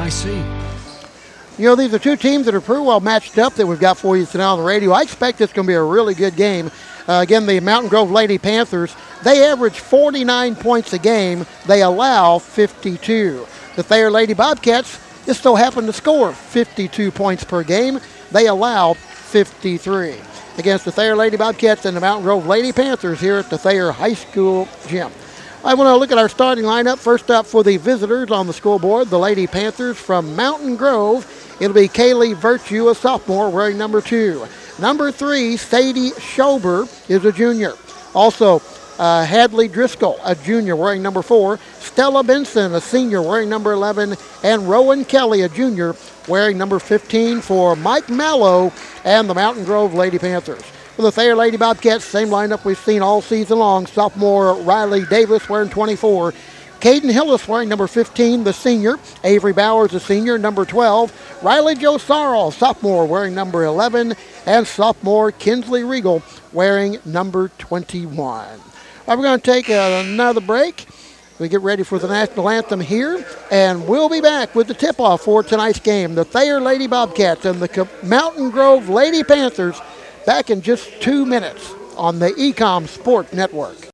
You know, these are two teams that are pretty well matched up that we've got for you tonight on the radio. I expect it's going to be a really good game. Again, the Mountain Grove Lady Panthers, they average 49 points a game. They allow 52. The Thayer Lady Bobcats just so happen to score 52 points per game. They allow 53. Against the Thayer Lady Bobcats and the Mountain Grove Lady Panthers here at the Thayer High School gym. I want to look at our starting lineup. First up for the visitors on the scoreboard, the Lady Panthers from Mountain Grove. It'll be Kaylee Virtue, a sophomore, wearing number 2. Number 3, Sadie Schober, is a junior. Also, Hadley Driscoll, a junior, wearing number 4. Stella Benson, a senior, wearing number 11. And Rowan Kelly, a junior, wearing number 15 for Mike Mallow and the Mountain Grove Lady Panthers. For the Thayer Lady Bobcats, same lineup we've seen all season long. Sophomore Riley Davis wearing 24. Caden Hillis wearing number 15, the senior. Avery Bowers, the senior, number 12. Riley Joe Sarl, sophomore, wearing number 11. And sophomore Kinsley Regal wearing number 21. All right, we're going to take another break. We get ready for the national anthem here, and we'll be back with the tip-off for tonight's game. The Thayer Lady Bobcats and the Mountain Grove Lady Panthers back in just 2 minutes on the Ecom Sport Network.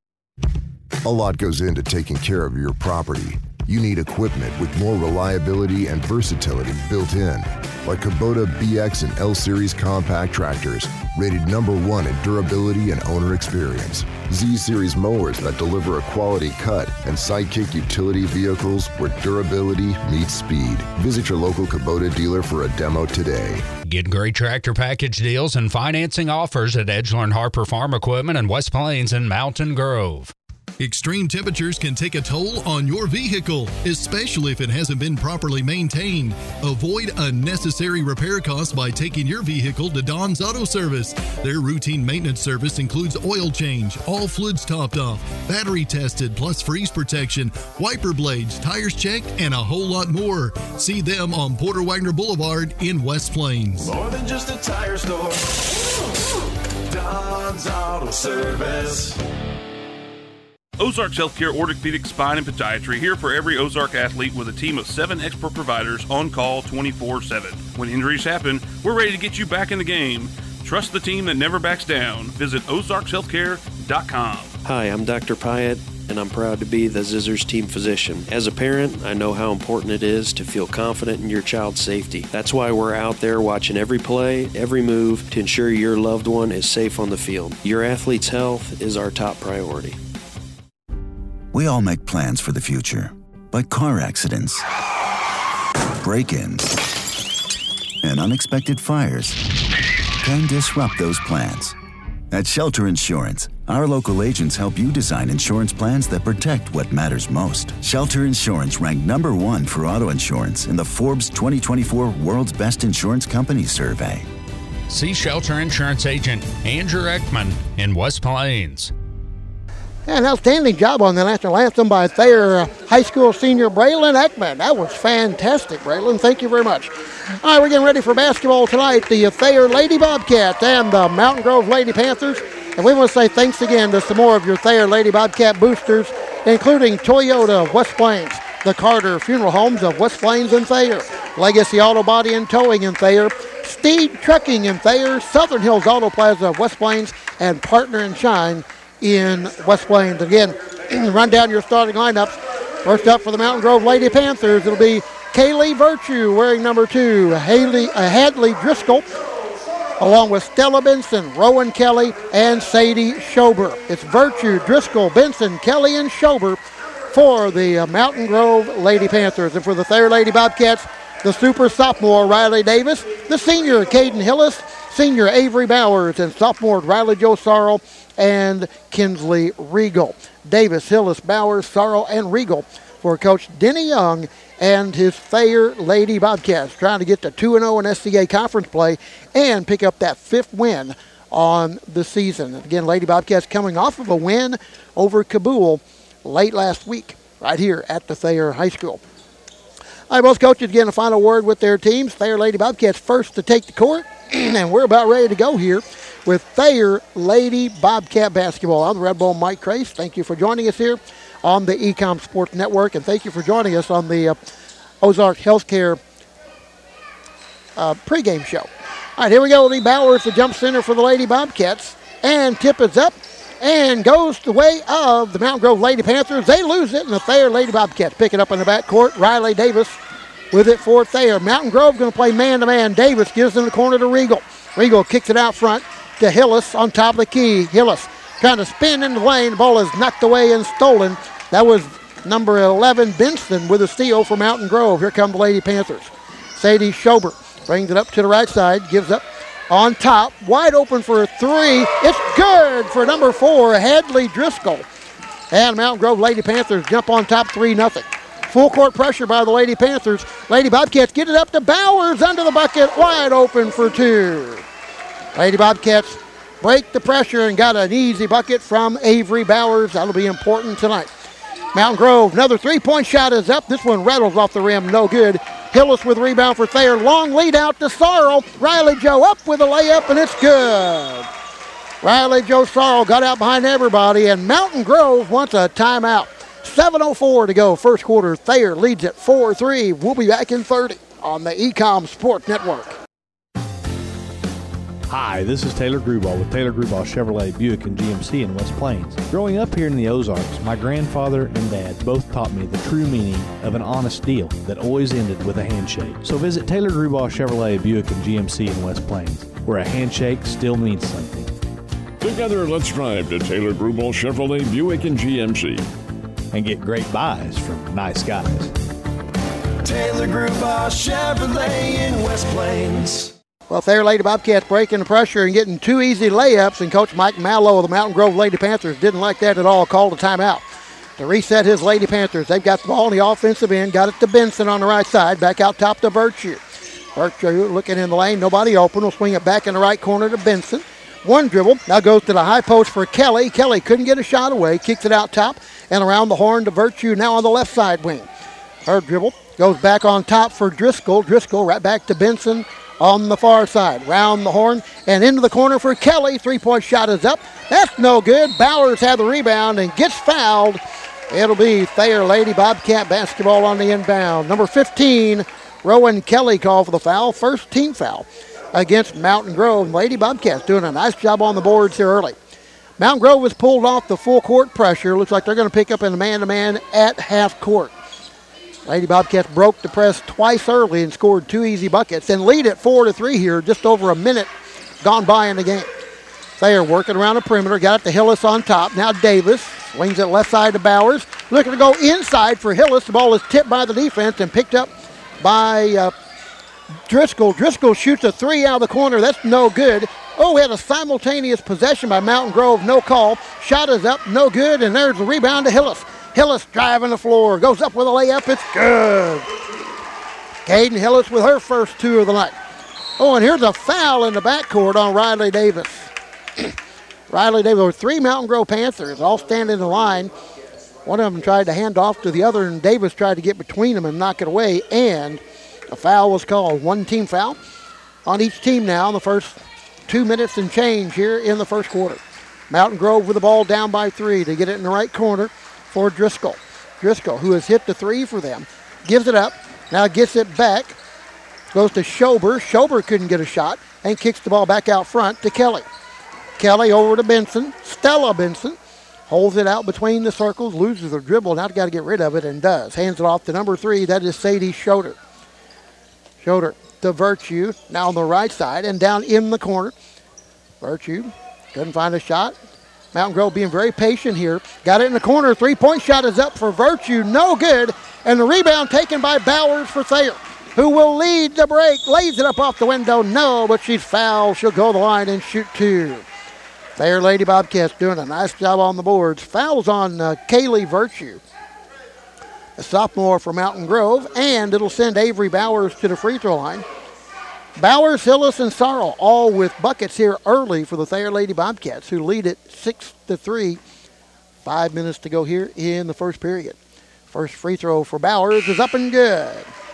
A lot goes into taking care of your property. You need equipment with more reliability and versatility built in, like Kubota BX and L Series compact tractors, rated #1 in durability and owner experience. Z Series mowers that deliver a quality cut, and Sidekick utility vehicles where durability meets speed. Visit your local Kubota dealer for a demo today. Get great tractor package deals and financing offers at Edgeler and Harper Farm Equipment in West Plains and Mountain Grove. Extreme temperatures can take a toll on your vehicle, especially if it hasn't been properly maintained. Avoid unnecessary repair costs by taking your vehicle to Don's Auto Service. Their routine maintenance service includes oil change, all fluids topped off, battery tested, plus freeze protection, wiper blades, tires checked, and a whole lot more. See them on Porter Wagner Boulevard in West Plains. More than just a tire store. Don's Auto Service. Ozarks Healthcare Orthopedic Spine and Podiatry, here for every Ozark athlete with a team of 7 expert providers on call 24/7. When injuries happen, we're ready to get you back in the game. Trust the team that never backs down. Visit ozarkshealthcare.com. Hi, I'm Dr. Pyatt, and I'm proud to be the Zizzers team physician. As a parent, I know how important it is to feel confident in your child's safety. That's why we're out there watching every play, every move to ensure your loved one is safe on the field. Your athlete's health is our top priority. We all make plans for the future, but car accidents, break-ins, and unexpected fires can disrupt those plans. At Shelter Insurance, our local agents help you design insurance plans that protect what matters most. Shelter Insurance ranked #1 for auto insurance in the Forbes 2024 World's Best Insurance Companies survey. See Shelter Insurance agent Andrew Ekman in West Plains. An outstanding job on the national anthem by Thayer High School senior Braylon Ekman. That was fantastic, Braylon. Thank you very much. All right, we're getting ready for basketball tonight. The Thayer Lady Bobcats and the Mountain Grove Lady Panthers. And we want to say thanks again to some more of your Thayer Lady Bobcat boosters, including Toyota of West Plains, the Carter Funeral Homes of West Plains and Thayer, Legacy Auto Body and Towing in Thayer, Steed Trucking in Thayer, Southern Hills Auto Plaza of West Plains, and Partner and Shine in West Plains. Again, run down your starting lineups. First up for the Mountain Grove Lady Panthers, it'll be Kaylee Virtue wearing number 2, Hadley Driscoll, along with Stella Benson, Rowan Kelly, and Sadie Schober. It's Virtue, Driscoll, Benson, Kelly, and Schober for the Mountain Grove Lady Panthers. And for the Thayer Lady Bobcats, the super sophomore Riley Davis, the senior Caden Hillis, senior Avery Bowers, and sophomore Riley Joe Sarl and Kinsley Regal. Davis, Hillis, Bowers, Sarl, and Regal for Coach Denny Young and his Thayer Lady Bobcats, trying to get to 2-0 in SCA conference play and pick up that 5th win on the season. Again, Lady Bobcats coming off of a win over Kabul late last week right here at the Thayer High School. All right, both coaches getting a final word with their teams. Thayer Lady Bobcats first to take the court, and we're about ready to go here with Thayer Lady Bobcat basketball. I'm the Red Bull Mike Crace. Thank you for joining us here on the Ecom Sports Network, and thank you for joining us on the Ozark Healthcare pregame show. All right, here we go. Lee Bowers, the jump center for the Lady Bobcats. And tip is up and goes the way of the Mountain Grove Lady Panthers. They lose it, and the Thayer Lady Bobcats pick it up in the backcourt. Riley Davis with it for Thayer. Mountain Grove going to play man-to-man. Davis gives in the corner to Regal. Regal kicks it out front to Hillis on top of the key. Hillis trying to spin into the lane. The ball is knocked away and stolen. That was number 11, Benson, with a steal for Mountain Grove. Here come the Lady Panthers. Sadie Schober brings it up to the right side, gives up on top, wide open for a three. It's good for number 4, Hadley Driscoll. And Mountain Grove Lady Panthers jump on top 3-0. Full court pressure by the Lady Panthers. Lady Bobcats get it up to Bowers under the bucket, wide open for 2. Lady Bobcats break the pressure and got an easy bucket from Avery Bowers. That'll be important tonight. Mountain Grove, another three-point shot is up. This one rattles off the rim, no good. Hillis with rebound for Thayer. Long lead out to Sorrell. Riley Joe up with a layup, and it's good. Riley Joe Sorrell got out behind everybody, and Mountain Grove wants a timeout. 7:04 to go, first quarter. Thayer leads at 4-3. We'll be back in 30 on the Ecom Sport Network. Hi, this is Taylor Grubauer with Taylor Grubauer Chevrolet Buick and GMC in West Plains. Growing up here in the Ozarks, my grandfather and dad both taught me the true meaning of an honest deal that always ended with a handshake. So visit Taylor Grubauer Chevrolet Buick and GMC in West Plains, where a handshake still means something. Together, let's drive to Taylor Grubauer Chevrolet Buick and GMC and get great buys from nice guys. Taylor Grubauer Chevrolet in West Plains. Well, Thayer Lady Bobcats breaking the pressure and getting 2 easy layups, and Coach Mike Mallow of the Mountain Grove Lady Panthers didn't like that at all, called a timeout. To reset his Lady Panthers, they've got the ball on the offensive end, got it to Benson on the right side, back out top to Virtue. Virtue looking in the lane, nobody open, will swing it back in the right corner to Benson. One dribble, now goes to the high post for Kelly. Kelly couldn't get a shot away, kicks it out top and around the horn to Virtue, now on the left side wing. Her dribble goes back on top for Driscoll. Driscoll right back to Benson on the far side. Round the horn and into the corner for Kelly. Three-point shot is up. That's no good. Bowers had the rebound and gets fouled. It'll be Thayer Lady Bobcat basketball on the inbound. Number 15, Rowan Kelly called for the foul. First team foul against Mountain Grove. Lady Bobcats doing a nice job on the boards here early. Mountain Grove was pulled off the full court pressure. Looks like they're going to pick up in the man-to-man at half court. Lady Bobcats broke the press twice early and scored 2 easy buckets and lead at 4-3 here, just over a minute gone by in the game. Thayer working around the perimeter, got it to Hillis on top. Now Davis swings it left side to Bowers. Looking to go inside for Hillis. The ball is tipped by the defense and picked up by Driscoll. Driscoll shoots a 3 out of the corner. That's no good. Oh, we had a simultaneous possession by Mountain Grove. No call. Shot is up. No good. And there's the rebound to Hillis. Hillis driving the floor. Goes up with a layup. It's good. Caden Hillis with her first 2 of the night. Oh, and here's a foul in the backcourt on Riley Davis. Riley Davis with 3 Mountain Grove Panthers all standing in the line. One of them tried to hand off to the other, and Davis tried to get between them and knock it away, and a foul was called. 1 team foul on each team now in the first 2 minutes and change here in the first quarter. Mountain Grove with the ball down by 3 to get it in the right corner for Driscoll. Driscoll, who has hit the 3 for them, gives it up, now gets it back, goes to Schober. Schober couldn't get a shot and kicks the ball back out front to Kelly. Kelly over to Benson. Stella Benson holds it out between the circles, loses the dribble. Now got to get rid of it and does. Hands it off to number 3. That is Sadie Schroeder. Schroeder to Virtue, now on the right side and down in the corner. Virtue couldn't find a shot. Mountain Grove being very patient here. Got it in the corner. 3-point shot is up for Virtue. No good. And the rebound taken by Bowers for Thayer, who will lead the break. Lays it up off the window. No, but she's fouled. She'll go to the line and shoot 2. Thayer Lady Bobcats doing a nice job on the boards. Fouls on Kaylee Virtue, a sophomore for Mountain Grove, and it'll send Avery Bowers to the free throw line. Bowers, Hillis, and Sorrell all with buckets here early for the Thayer Lady Bobcats, who lead it 6-3. 5 minutes to go here in the first period. First free throw for Bowers is up and good.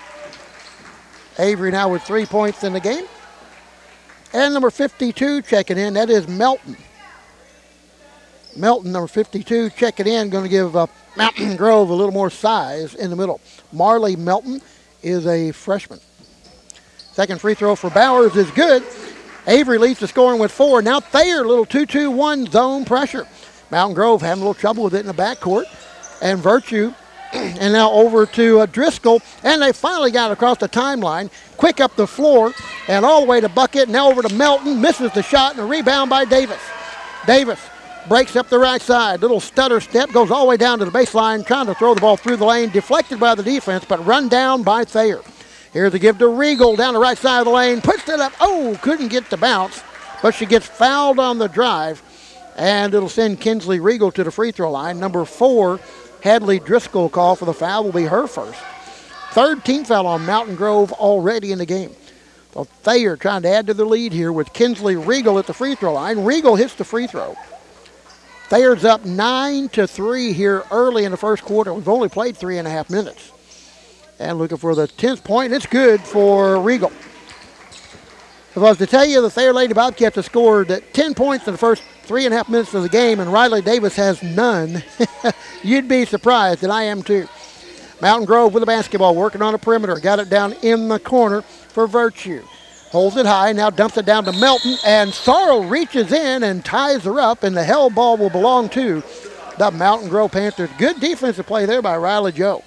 Avery now with 3 points in the game. And number 52 checking in, that is Melton. Melton, number 52, checking in, going to give Mountain Grove a little more size in the middle. Marley Melton is a freshman. Second free throw for Bowers is good. Avery leads the scoring with 4. Now Thayer, little 2-2-1 zone pressure. Mountain Grove having a little trouble with it in the backcourt. And Virtue, and now over to Driscoll. And they finally got across the timeline. Quick up the floor and all the way to Bucket. Now over to Melton. Misses the shot and a rebound by Davis. Davis breaks up the right side. Little stutter step. Goes all the way down to the baseline. Trying to throw the ball through the lane. Deflected by the defense, but run down by Thayer. Here's a give to Regal down the right side of the lane. Puts it up. Oh, couldn't get the bounce. But she gets fouled on the drive. And it'll send Kinsley Regal to the free throw line. Number 4, Hadley Driscoll call for the foul will be her first. Third team foul on Mountain Grove already in the game. So Thayer trying to add to the lead here with Kinsley Regal at the free throw line. Regal hits the free throw. Thayer's up 9-3 here early in the first quarter. We've only played 3.5 minutes. And looking for the 10th point. It's good for Regal. If I was to tell you the Thayer Lady Bobcats have scored 10 points in the first 3.5 minutes of the game and Riley Davis has none, you'd be surprised, and I am too. Mountain Grove with the basketball, working on the perimeter. Got it down in the corner for Virtue. Holds it high, now dumps it down to Melton, and Sorrell reaches in and ties her up, and the held ball will belong to the Mountain Grove Panthers. Good defensive play there by Riley Joe.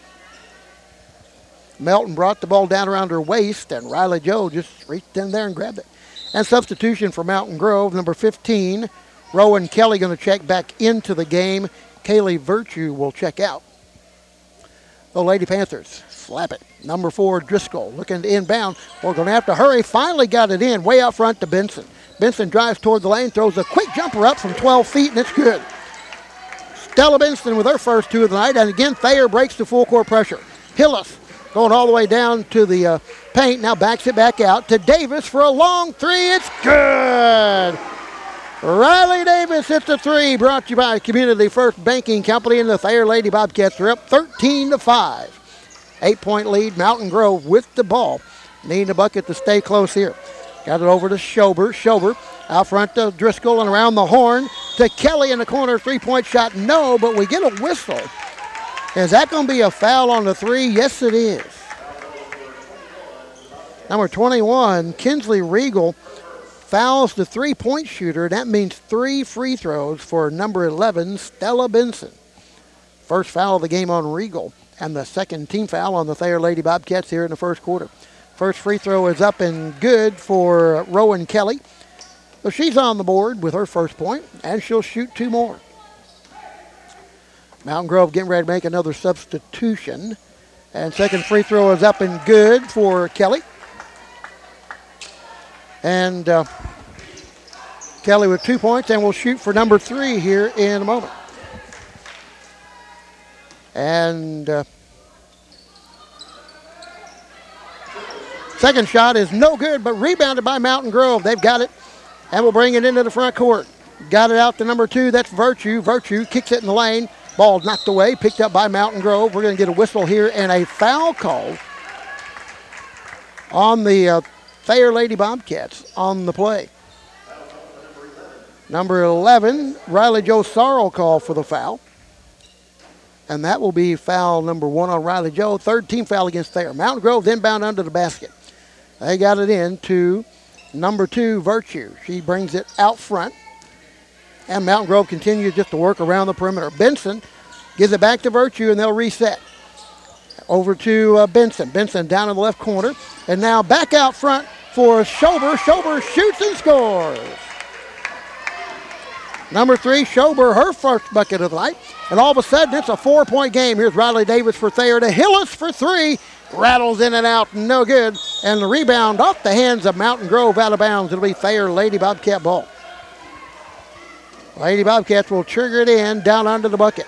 Melton brought the ball down around her waist, and Riley Joe just reached in there and grabbed it. And substitution for Mountain Grove, number 15, Rowan Kelly going to check back into the game. Kaylee Virtue will check out. The Lady Panthers slap it. Number 4, Driscoll looking to inbound. We're going to have to hurry. Finally got it in, way out front to Benson. Benson drives toward the lane, throws a quick jumper up from 12 feet, and it's good. Stella Benson with her first 2 of the night, and again, Thayer breaks the full court pressure. Hillis going all the way down to the paint. Now backs it back out to Davis for a long 3. It's good. Riley Davis hits the 3. Brought to you by Community First Banking Company, and the Thayer Lady Bobcats are up 13-5. 8-point lead. Mountain Grove with the ball. Needing a bucket to stay close here. Got it over to Schober. Schober out front to Driscoll and around the horn to Kelly in the corner. 3-point shot. No, but we get a whistle. Is that going to be a foul on the 3? Yes, it is. Number 21, Kinsley Regal, fouls the 3-point shooter. That means 3 free throws for number 11, Stella Benson. First foul of the game on Regal, and the second team foul on the Thayer Lady Bobcats here in the first quarter. First free throw is up and good for Rowan Kelly. So she's on the board with her first point, and she'll shoot 2 more. Mountain Grove getting ready to make another substitution. And second free throw is up and good for Kelly. And Kelly with 2 points, and will shoot for number 3 here in a moment. And second shot is no good, but rebounded by Mountain Grove. They've got it, and will bring it into the front court. Got it out to number 2, that's Virtue. Virtue kicks it in the lane. Ball knocked away, picked up by Mountain Grove. We're going to get a whistle here and a foul call on the Thayer Lady Bobcats on the play. Number 11, Riley Joe Sorrell call for the foul. And that will be foul number 1 on Riley Joe. Third team foul against Thayer. Mountain Grove inbound under the basket. They got it in to number 2, Virtue. She brings it out front. And Mountain Grove continues just to work around the perimeter. Benson gives it back to Virtue, and they'll reset. Over to Benson. Benson down in the left corner. And now back out front for Schober. Schober shoots and scores. Number 3, Schober, her first bucket of the night. And all of a sudden, it's a 4-point game. Here's Riley Davis for Thayer to Hillis for 3. Rattles in and out, no good. And the rebound off the hands of Mountain Grove out of bounds. It'll be Thayer Lady Bobcat ball. Lady Bobcats will trigger it in down under the bucket.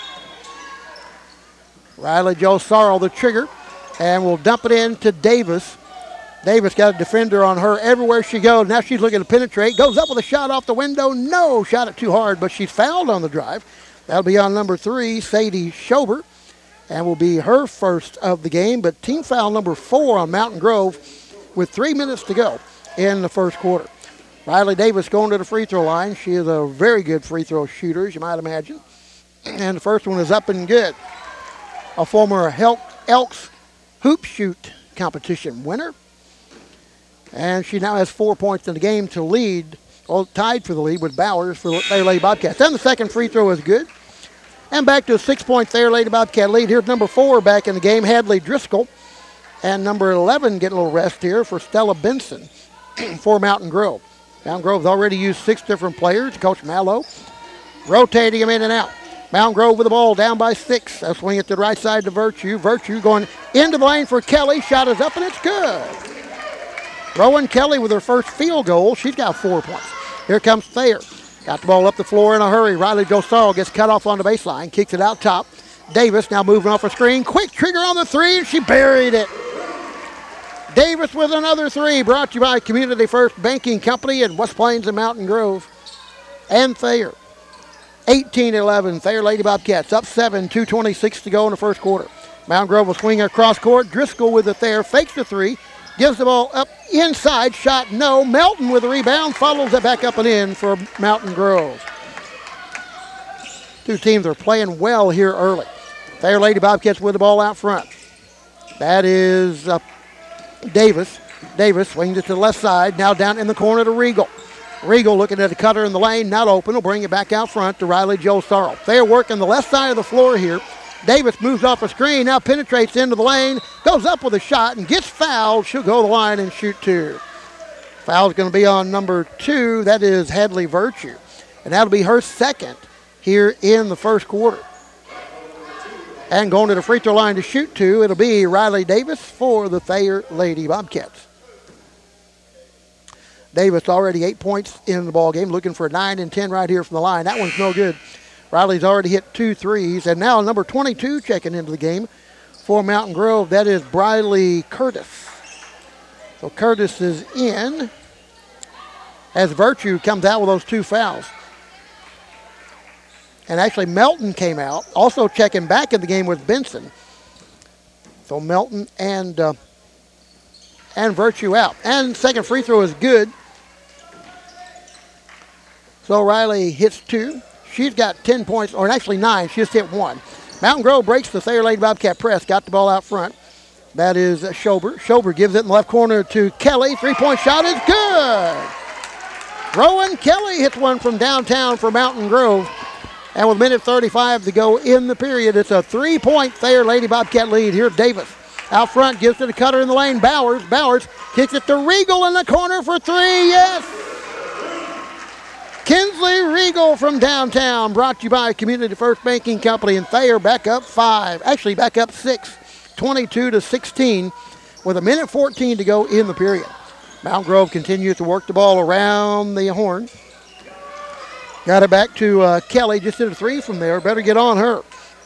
Riley Joe Sorrell the trigger, and will dump it in to Davis. Davis got a defender on her everywhere she goes. Now she's looking to penetrate. Goes up with a shot off the window. No, shot it too hard, but she's fouled on the drive. That'll be on number 3, Sadie Schober, and will be her first of the game. But team foul number 4 on Mountain Grove with 3 minutes to go in the first quarter. Riley Davis going to the free throw line. She is a very good free throw shooter, as you might imagine. And the first one is up and good. A former Elks hoop shoot competition winner. And she now has 4 points in the game to lead, or tied for the lead with Bowers for the Thayer Lady Bobcats. Then the second free throw is good. And back to a 6-point Thayer Lady Bobcat lead. Here's number 4 back in the game, Hadley Driscoll. And number 11 getting a little rest here for Stella Benson for Mountain Grove. Mountain Grove's already used 6 different players. Coach Mallow rotating them in and out. Mountain Grove with the ball down by 6. They'll swing it to the right side to Virtue. Virtue going into the lane for Kelly. Shot is up and it's good. Rowan Kelly with her first field goal. She's got 4 points. Here comes Thayer. Got the ball up the floor in a hurry. Riley Josaro gets cut off on the baseline. Kicks it out top. Davis now moving off a screen. Quick trigger on the 3 and she buried it. Davis with another 3. Brought to you by Community First Banking Company in West Plains and Mountain Grove. And Thayer. 18-11. Thayer Lady Bobcats up 7. 2:26 to go in the first quarter. Mountain Grove will swing across court. Driscoll with the Thayer. Fakes the 3. Gives the ball up inside. Shot no. Melton with the rebound. Follows it back up and in for Mountain Grove. Two teams are playing well here early. Thayer Lady Bobcats with the ball out front. That is Davis. Davis swings it to the left side. Now down in the corner to Regal. Regal looking at a cutter in the lane. Not open. Will bring it back out front to Riley Josaro. They're working the left side of the floor here. Davis moves off a screen, now penetrates into the lane, goes up with a shot and gets fouled. She'll go to the line and shoot 2. Foul's going to be on number 2. That is Hadley Virtue. And that'll be her second here in the first quarter. And going to the free throw line to shoot 2, it'll be Riley Davis for the Thayer Lady Bobcats. Davis already 8 points in the ball game, looking for 9 and 10 right here from the line. That one's no good. Riley's already hit 2 threes, and now number 22 checking into the game for Mountain Grove. That is Briley Curtis. So Curtis is in as Virtue comes out with those 2 fouls. And actually Melton came out. Also checking back in the game was Benson. So Melton and Virtue out. And second free throw is good. So Riley hits 2. She's got 10 points, or actually 9. She just hit 1. Mountain Grove breaks the Thayer Lady Bobcat press. Got the ball out front. That is Schober. Schober gives it in the left corner to Kelly. 3-point shot is good. Rowan Kelly hits one from downtown for Mountain Grove. And with 1:35 to go in the period, it's a 3-point Thayer Lady Bobcat lead. Here's Davis. Out front, gives it a cutter in the lane. Bowers. Bowers kicks it to Regal in the corner for 3. Yes! Kinsley Regal from downtown, brought to you by Community First Banking Company, and Thayer back up 5. Actually, back up 6, 22-16, with 1:14 to go in the period. Mountain Grove continues to work the ball around the horn. Got it back to Kelly, just hit a 3 from there. Better get on her.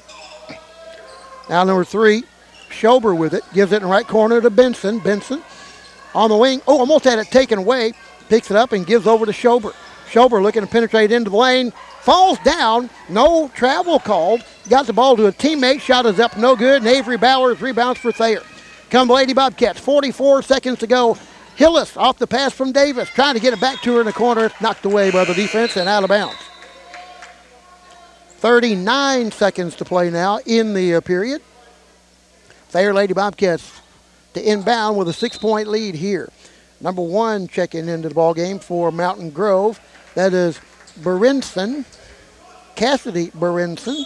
Now number 3, Schober with it, gives it in the right corner to Benson. Benson on the wing. Oh, almost had it taken away. Picks it up and gives over to Schober. Schober looking to penetrate into the lane. Falls down. No travel called. Got the ball to a teammate. Shot is up. No good. And Avery Bowers rebounds for Thayer. Come the Lady Bobcats. 44 seconds to go. Hillis off the pass from Davis. Trying to get it back to her in the corner. Knocked away by the defense and out of bounds. 39 seconds to play now in the period. Thayer Lady Bobcats to inbound with a 6-point lead here. Number 1 checking into the ball game for Mountain Grove. That is Berenson, Cassidy Berenson.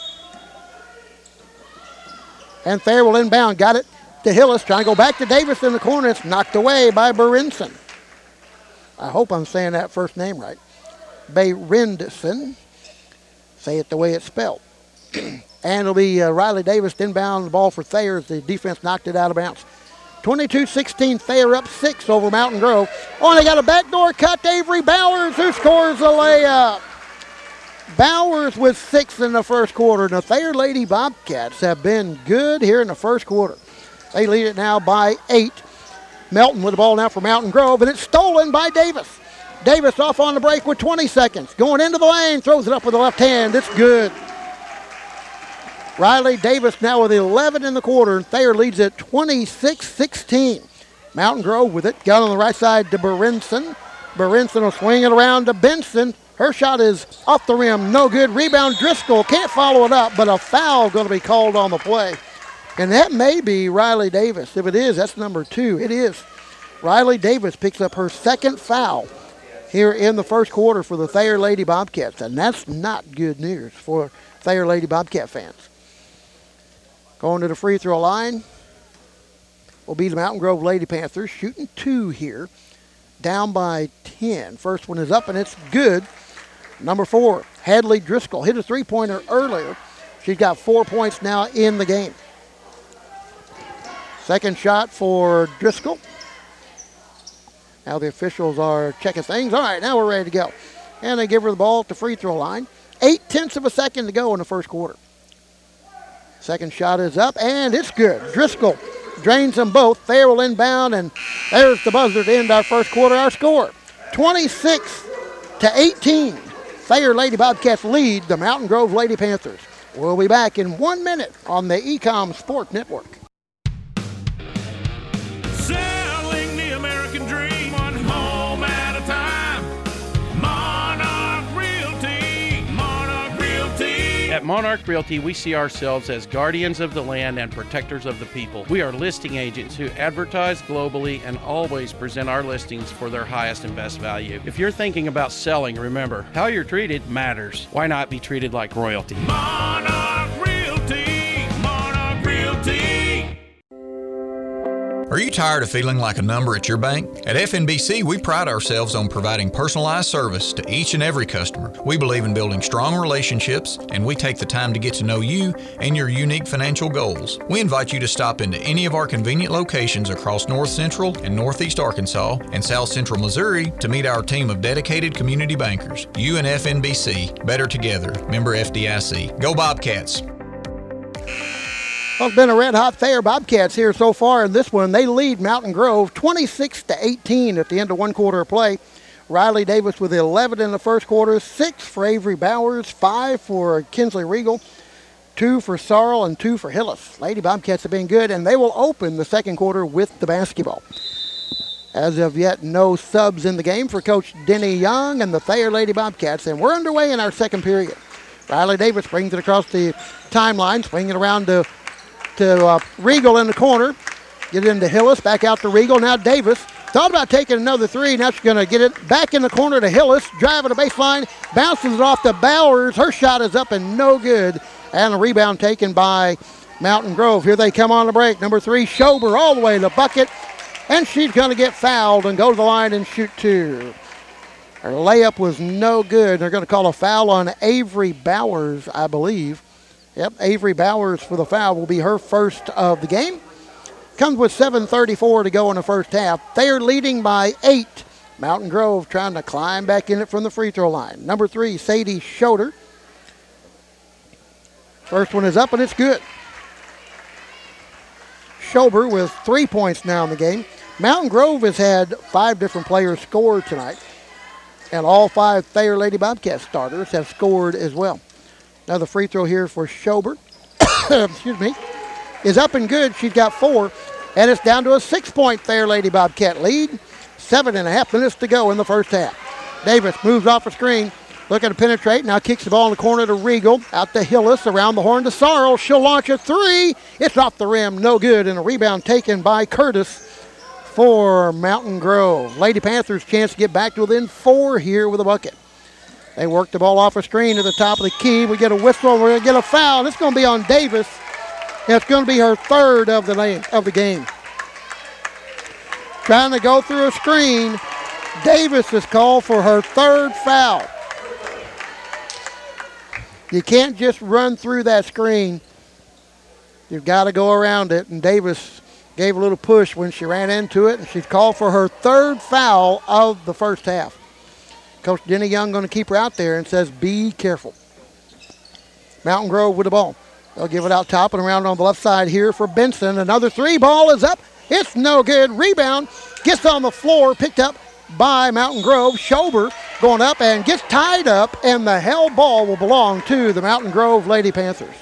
And Thayer will inbound. Got it to Hillis. Trying to go back to Davis in the corner. It's knocked away by Berenson. I hope I'm saying that first name right. Berenson. Say it the way it's spelled. And it'll be Riley Davis to inbound the ball for Thayer as the defense knocked it out of bounds. 22-16, Thayer up 6 over Mountain Grove. Oh, and they got a backdoor cut to Avery Bowers, who scores a layup. Bowers with 6 in the first quarter. The Thayer Lady Bobcats have been good here in the first quarter. They lead it now by 8. Melton with the ball now for Mountain Grove, and it's stolen by Davis. Davis off on the break with 20 seconds. Going into the lane, throws it up with the left hand. It's good. Riley Davis now with 11 in the quarter, and Thayer leads at 26-16. Mountain Grove with it. Got on the right side to Berenson. Berenson will swing it around to Benson. Her shot is off the rim. No good. Rebound Driscoll. Can't follow it up, but a foul going to be called on the play. And that may be Riley Davis. If it is, that's number 2. It is. Riley Davis picks up her second foul here in the first quarter for the Thayer Lady Bobcats, and that's not good news for Thayer Lady Bobcat fans. Going to the free throw line will be the Mountain Grove Lady Panthers, shooting 2 here, down by 10. First one is up, and it's good. Number 4, Hadley Driscoll, hit a three-pointer earlier. She's got 4 points now in the game. Second shot for Driscoll. Now the officials are checking things. All right, now we're ready to go. And they give her the ball at the free throw line. 0.8 of a second to go in the first quarter. Second shot is up, and it's good. Driscoll drains them both. Thayer will inbound, and there's the buzzer to end our first quarter. Our score, 26-18. Thayer Lady Bobcats lead the Mountain Grove Lady Panthers. We'll be back in 1 minute on the Ecom Sport Network. Selling the American dream, one home at a time. Monarch Realty, Monarch Realty. At Monarch Realty, we see ourselves as guardians of the land and protectors of the people. We are listing agents who advertise globally and always present our listings for their highest and best value. If you're thinking about selling, remember, how you're treated matters. Why not be treated like royalty? Monarch Realty, Monarch Realty. Are you tired of feeling like a number at your bank? At FNBC, we pride ourselves on providing personalized service to each and every customer. We believe in building strong relationships, and we take the time to get to know you and your unique financial goals. We invite you to stop into any of our convenient locations across North Central and Northeast Arkansas and South Central Missouri to meet our team of dedicated community bankers. You and FNBC, better together. Member FDIC. Go Bobcats! Well, it's been a red-hot Thayer Bobcats here so far in this one. They lead Mountain Grove 26-18 at the end of one quarter of play. Riley Davis with 11 in the first quarter, 6 for Avery Bowers, 5 for Kinsley Regal, 2 for Sorrell, and 2 for Hillis. Lady Bobcats have been good, and they will open the second quarter with the basketball. As of yet, no subs in the game for Coach Denny Young and the Thayer Lady Bobcats, and we're underway in our second period. Riley Davis brings it across the timeline, swinging it around to Regal in the corner. Get it into Hillis, back out to Regal. Now Davis thought about taking another three. Now she's going to get it back in the corner to Hillis. Driving the baseline, bounces it off to Bowers. Her shot is up and no good. And a rebound taken by Mountain Grove. Here they come on the break. Number 3, Schober all the way to the bucket. And she's going to get fouled and go to the line and shoot 2. Her layup was no good. They're going to call a foul on Avery Bowers, I believe. Yep, Avery Bowers for the foul will be her first of the game. Comes with 7:34 to go in the first half. They are leading by 8. Mountain Grove trying to climb back in it from the free throw line. Number 3, Sadie Schroeder. First one is up and it's good. Schober with 3 points now in the game. Mountain Grove has had 5 different players score tonight. And all 5 Thayer Lady Bobcats starters have scored as well. Another free throw here for Schober. Excuse me. Is up and good. She's got 4. And it's down to a 6-point Thayer Lady Bobcat lead. 7.5 minutes to go in the first half. Davis moves off a screen. Looking to penetrate. Now kicks the ball in the corner to Regal. Out to Hillis. Around the horn to Sorrell. She'll launch a 3. It's off the rim. No good. And a rebound taken by Curtis for Mountain Grove. Lady Panthers chance to get back to within 4 here with a bucket. They work the ball off a screen to the top of the key. We get a whistle. We're going to get a foul. It's going to be on Davis. It's going to be her third of the game. Trying to go through a screen. Davis is called for her third foul. You can't just run through that screen. You've got to go around it. And Davis gave a little push when she ran into it. And she's called for her third foul of the first half. Coach Denny Young going to keep her out there and says, be careful. Mountain Grove with the ball. They'll give it out top and around on the left side here for Benson. Another 3. Ball is up. It's no good. Rebound. Gets on the floor. Picked up by Mountain Grove. Schober going up and gets tied up. And the held ball will belong to the Mountain Grove Lady Panthers.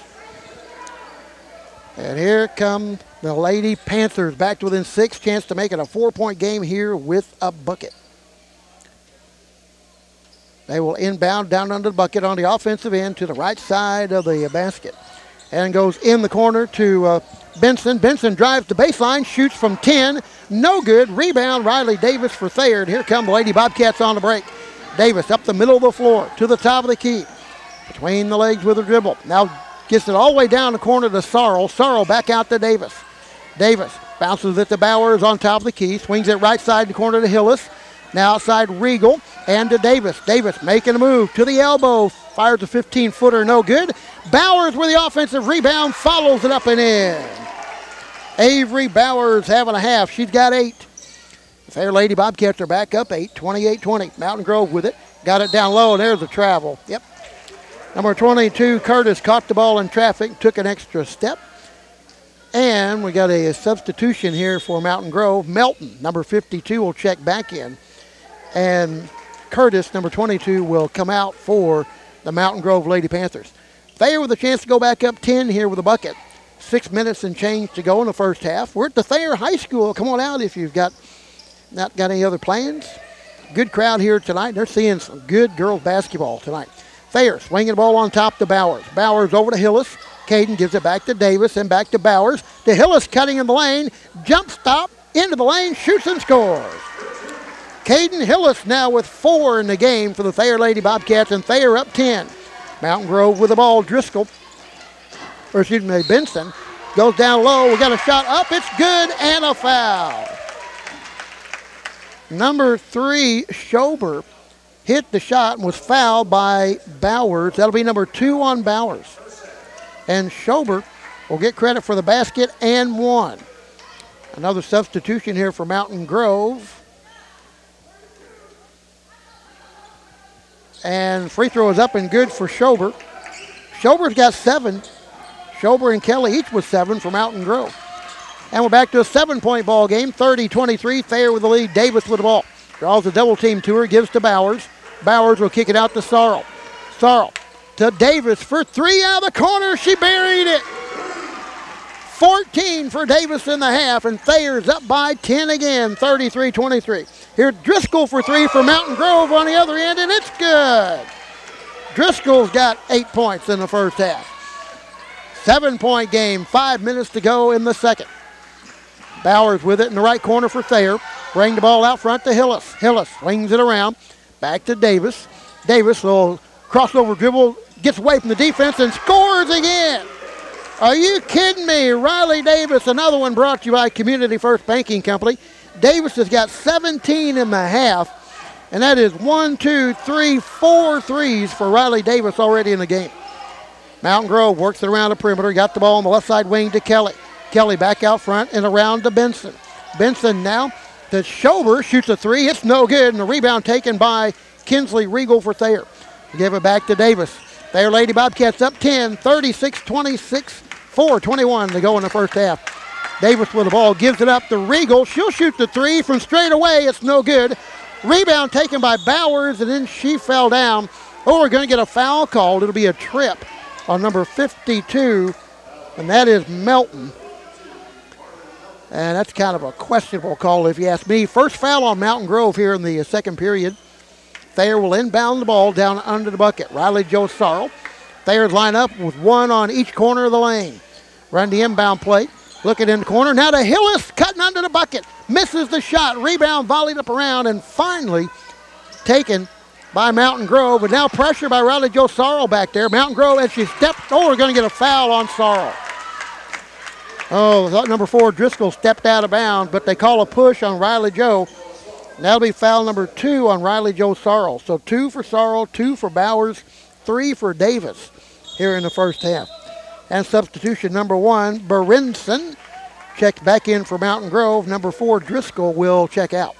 And here come the Lady Panthers back to within 6. Chance to make it a 4-point game here with a bucket. They will inbound down under the bucket on the offensive end to the right side of the basket. and goes in the corner to Benson. Benson drives the baseline, shoots from 10. No good. Rebound, Riley Davis for Thayer. And here come the Lady Bobcats on the break. Davis up the middle of the floor to the top of the key. Between the legs with a dribble. Now gets it all the way down the corner to Sorrell. Sorrell back out to Davis. Davis bounces it to Bowers on top of the key. Swings it right side the corner to Hillis. Now outside Regal and to Davis. Davis making a move to the elbow. Fires a 15-footer, no good. Bowers with the offensive rebound, follows it up and in. Avery Bowers having a half. She's got 8. The Thayer Lady Bobcats are back up 8, 28-20. Mountain Grove with it. Got it down low, and there's a travel. Yep. Number 22, Curtis, caught the ball in traffic, took an extra step. And we got a substitution here for Mountain Grove. Melton, number 52, will check back in. And Curtis, number 22, will come out for the Mountain Grove Lady Panthers. Thayer with a chance to go back up 10 here with a bucket. 6 minutes and change to go in the first half. We're at the Thayer High School. Come on out if you've not got any other plans. Good crowd here tonight. They're seeing some good girls basketball tonight. Thayer swinging the ball on top to Bowers. Bowers over to Hillis. Caden gives it back to Davis and back to Bowers. To Hillis cutting in the lane. Jump stop into the lane. Shoots and scores. Caden Hillis now with 4 in the game for the Thayer Lady Bobcats, and Thayer up 10. Mountain Grove with the ball. Benson goes down low. We got a shot up. It's good and a foul. Number 3, Schober, hit the shot and was fouled by Bowers. That'll be number 2 on Bowers. And Schober will get credit for the basket and 1. Another substitution here for Mountain Grove. And free throw is up and good for Schober. Schober's got 7. Schober and Kelly each with 7 for Mountain Grove. And we're back to a 7-point ball game, 30-23. Thayer with the lead. Davis with the ball. Draws a double team to her, gives to Bowers. Bowers will kick it out to Sorrell. Sorrell to Davis for 3 out of the corner. She buried it. 14 for Davis in the half, and Thayer's up by 10 again, 33-23. Here's Driscoll for 3 for Mountain Grove on the other end, and it's good. Driscoll's got 8 points in the first half. 7-point game, 5 minutes to go in the second. Bowers with it in the right corner for Thayer. Bring the ball out front to Hillis. Hillis swings it around. Back to Davis. Davis will crossover dribble, gets away from the defense and scores again. Are you kidding me? Riley Davis, another one brought to you by Community First Banking Company. Davis has got 17 in the half, and that is 4 threes for Riley Davis already in the game. Mountain Grove works it around the perimeter, got the ball on the left side wing to Kelly. Kelly back out front and around to Benson. Benson now to Schober, shoots a 3, it's no good, and the rebound taken by Kinsley Regal for Thayer. Give it back to Davis. Thayer Lady Bobcats up 10, 36-26, 4:21 to go in the first half. Davis with the ball, gives it up to Regal. She'll shoot the 3 from straight away. It's no good. Rebound taken by Bowers, and then she fell down. Oh, we're going to get a foul called. It'll be a trip on number 52, and that is Melton. And that's kind of a questionable call if you ask me. First foul on Mountain Grove here in the second period. Thayer will inbound the ball down under the bucket. Riley Joe Sorrell. Thayer's line up with 1 on each corner of the lane. Run the inbound play. Looking in the corner. Now to Hillis, cutting under the bucket. Misses the shot. Rebound volleyed up around and finally taken by Mountain Grove. And now pressure by Riley Joe Sorrell back there. Mountain Grove, as she stepped, we're going to get a foul on Sorrell. Oh, number 4, Driscoll stepped out of bounds, but they call a push on Riley Joe. And that'll be foul number 2 on Riley Joe Sorrell. So 2 for Sorrell, 2 for Bowers, 3 for Davis here in the first half. And substitution number 1, Berenson, checked back in for Mountain Grove. Number 4, Driscoll, will check out.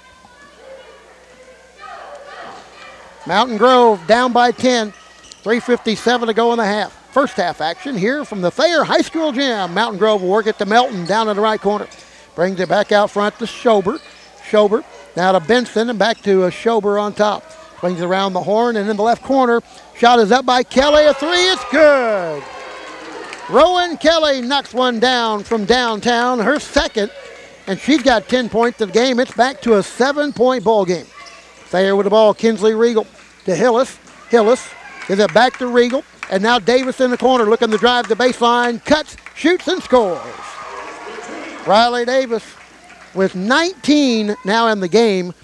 Mountain Grove down by 10, 3:57 to go in the half. First half action here from the Thayer High School gym. Mountain Grove will work it to Melton down in the right corner. Brings it back out front to Schober. Schober now to Benson and back to Schober on top. Brings it around the horn and in the left corner. Shot is up by Kelly. A 3, it's good. Rowan Kelly knocks one down from downtown, her second, and she's got 10 points in the game. It's back to a 7-point ball game. Thayer with the ball, Kinsley Regal to Hillis. Hillis gives it back to Regal. And now Davis in the corner looking to drive the baseline, cuts, shoots, and scores. Riley Davis with 19 now in the game,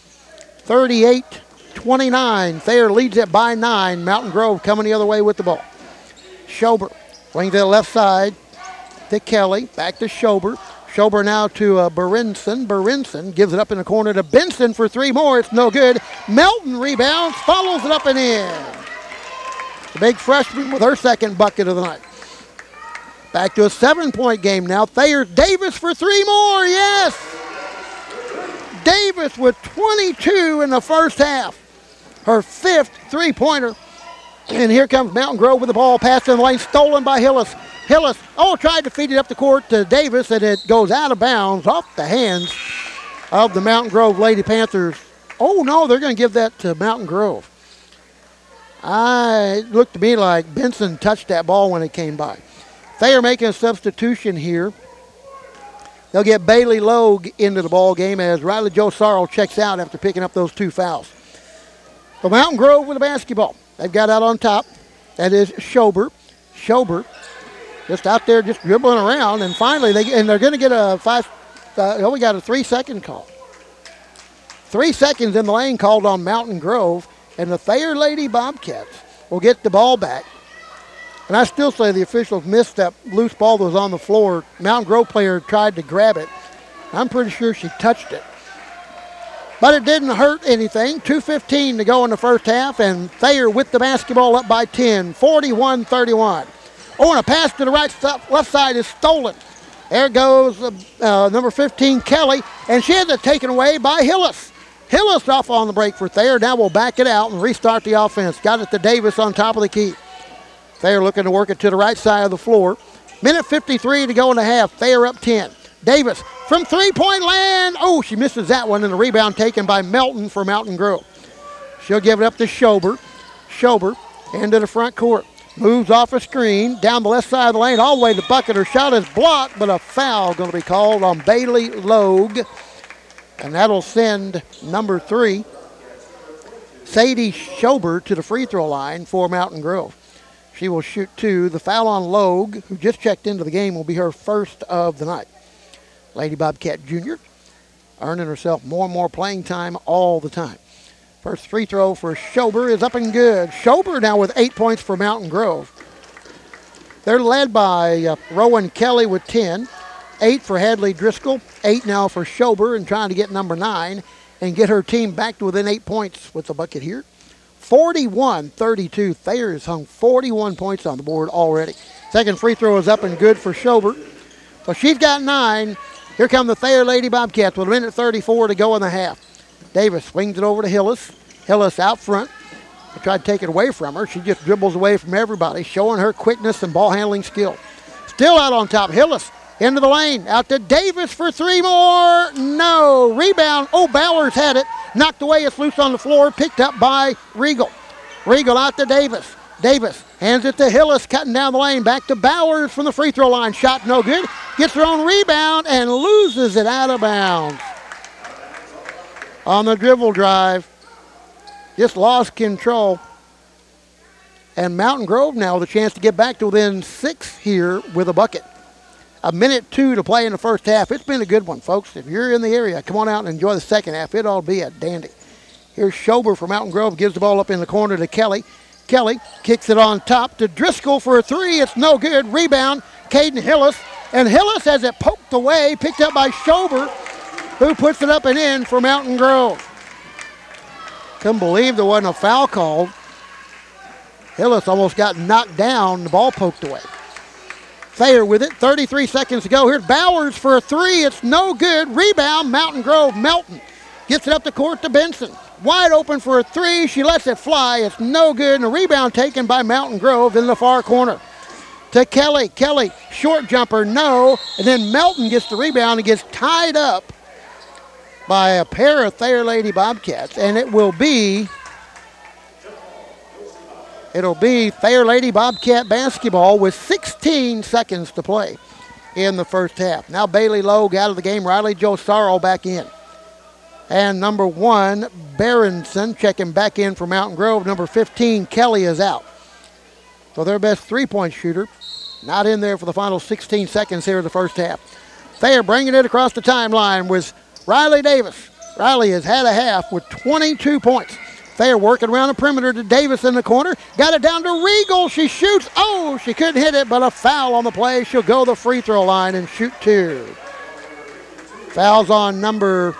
38-29. Thayer leads it by 9. Mountain Grove coming the other way with the ball. Schober wing to the left side to Kelly. Back to Schober. Schober now to Berenson. Berenson gives it up in the corner to Benson for 3 more. It's no good. Melton rebounds, follows it up and in. The big freshman with her second bucket of the night. Back to a 7-point game now. Thayer Davis for 3 more. Yes! Davis with 22 in the first half. Her 5th three-pointer. And here comes Mountain Grove with the ball. Pass in the lane, stolen by Hillis. Hillis, tried to feed it up the court to Davis, and it goes out of bounds off the hands of the Mountain Grove Lady Panthers. Oh, no, they're going to give that to Mountain Grove. It looked to me like Benson touched that ball when it came by. Thayer making a substitution here. They'll get Bailey Logue into the ball game as Riley Joe Sorrell checks out after picking up those 2 fouls. The Mountain Grove with the basketball. They've got out on top. That is Schober. Schober just out there just dribbling around, and finally they're going to get a we got a 3-second call. 3 seconds in the lane called on Mountain Grove, and the Thayer Lady Bobcats will get the ball back. And I still say the officials missed that loose ball that was on the floor. Mountain Grove player tried to grab it. I'm pretty sure she touched it. But it didn't hurt anything. 2:15 to go in the first half, and Thayer with the basketball up by 10, 41-31. And a pass to the left side is stolen. There goes number 15, Kelly, and she has it taken away by Hillis. Hillis off on the break for Thayer. Now we'll back it out and restart the offense. Got it to Davis on top of the key. Thayer looking to work it to the right side of the floor. Minute 53 to go in the half. Thayer up 10. Davis from three-point land. Oh, she misses that one, and the rebound taken by Melton for Mountain Grove. She'll give it up to Schober. Schober into the front court. Moves off a screen, down the left side of the lane, all the way to the bucket. Her shot is blocked, but a foul going to be called on Bailey Logue. And that'll send number 3, Sadie Schober, to the free throw line for Mountain Grove. She will shoot 2. The foul on Logue, who just checked into the game, will be her first of the night. Lady Bobcat Jr. earning herself more and more playing time all the time. First free throw for Schober is up and good. Schober now with 8 points for Mountain Grove. They're led by Rowan Kelly with 10. 8 for Hadley Driscoll. 8 now for Schober, and trying to get number 9 and get her team back to within 8 points with the bucket here. 41-32. Thayer has hung 41 points on the board already. Second free throw is up and good for Schober. So she's got 9. Here come the Thayer Lady Bobcats with a minute 34 to go in the half. Davis swings it over to Hillis. Hillis out front. They tried to take it away from her. She just dribbles away from everybody, showing her quickness and ball handling skill. Still out on top. Hillis into the lane. Out to Davis for 3 more. No. Rebound. Oh, Bowers had it. Knocked away. It's loose on the floor. Picked up by Regal. Regal out to Davis. Davis hands it to Hillis, cutting down the lane. Back to Bowers from the free throw line. Shot no good. Gets her own rebound and loses it out of bounds. On the dribble drive, just lost control. And Mountain Grove now with a chance to get back to within 6 here with a bucket. A minute 2 to play in the first half. It's been a good one, folks. If you're in the area, come on out and enjoy the second half. It ought to be a dandy. Here's Schober for Mountain Grove. Gives the ball up in the corner to Kelly. Kelly kicks it on top to Driscoll for a 3. It's no good. Rebound, Caden Hillis. And Hillis has it poked away, picked up by Schober, who puts it up and in for Mountain Grove. Couldn't believe there wasn't a foul called. Hillis almost got knocked down, the ball poked away. Thayer with it, 33 seconds to go. Here's Bowers for a 3, it's no good. Rebound, Mountain Grove. Melton gets it up the court to Benson. Wide open for a 3, she lets it fly, it's no good. And a rebound taken by Mountain Grove in the far corner. To Kelly, Kelly, short jumper, no. And then Melton gets the rebound and gets tied up by a pair of Thayer Lady Bobcats, and it'll be Thayer Lady Bobcat basketball with 16 seconds to play in the first half. Now Bailey Logue out of the game, Riley Joe Sorrell back in. And number 1, Berenson checking back in for Mountain Grove. Number 15, Kelly is out. for their best three-point shooter. Not in there for the final 16 seconds here in the first half. Thayer bringing it across the timeline with Riley Davis. Riley has had a half with 22 points. Thayer working around the perimeter to Davis in the corner. Got it down to Regal. She shoots. Oh, she couldn't hit it, but a foul on the play. She'll go to the free throw line and shoot 2. Fouls on number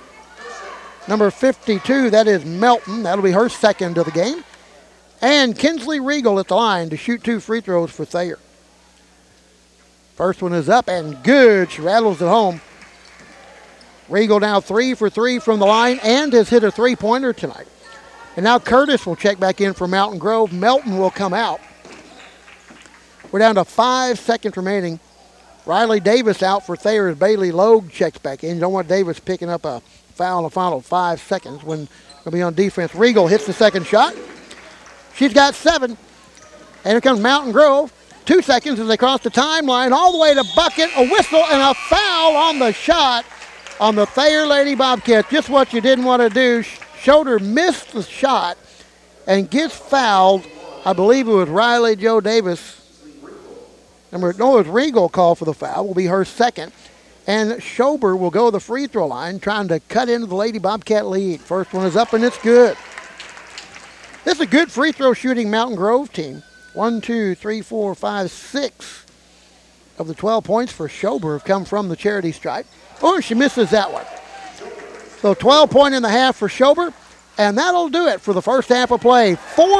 52. That is Melton. That'll be her second of the game. And Kinsley Regal at the line to shoot 2 free throws for Thayer. First one is up and good. She rattles it home. Regal now 3 for 3 from the line and has hit a three-pointer tonight. And now Curtis will check back in for Mountain Grove. Melton will come out. We're down to 5 seconds remaining. Riley Davis out for Thayer as Bailey Logue checks back in. You don't want Davis picking up a foul in the final 5 seconds when he'll be on defense. Regal hits the second shot. She's got 7. And here comes Mountain Grove. 2 seconds as they cross the timeline all the way to bucket, a whistle, and a foul on the shot on the Thayer Lady Bobcats. Just what you didn't want to do. Shoulder missed the shot and gets fouled. I believe it was Riley Joe Davis. It was Regal call for the foul. Will be her second. And Schober will go to the free throw line trying to cut into the Lady Bobcat lead. First one is up and it's good. This is a good free throw shooting Mountain Grove team. 1, 2, 3, 4, 5, 6 of the 12 points for Schober have come from the charity stripe. Oh, she misses that one. So 12 point in the half for Schober, and that'll do it for the first half of play.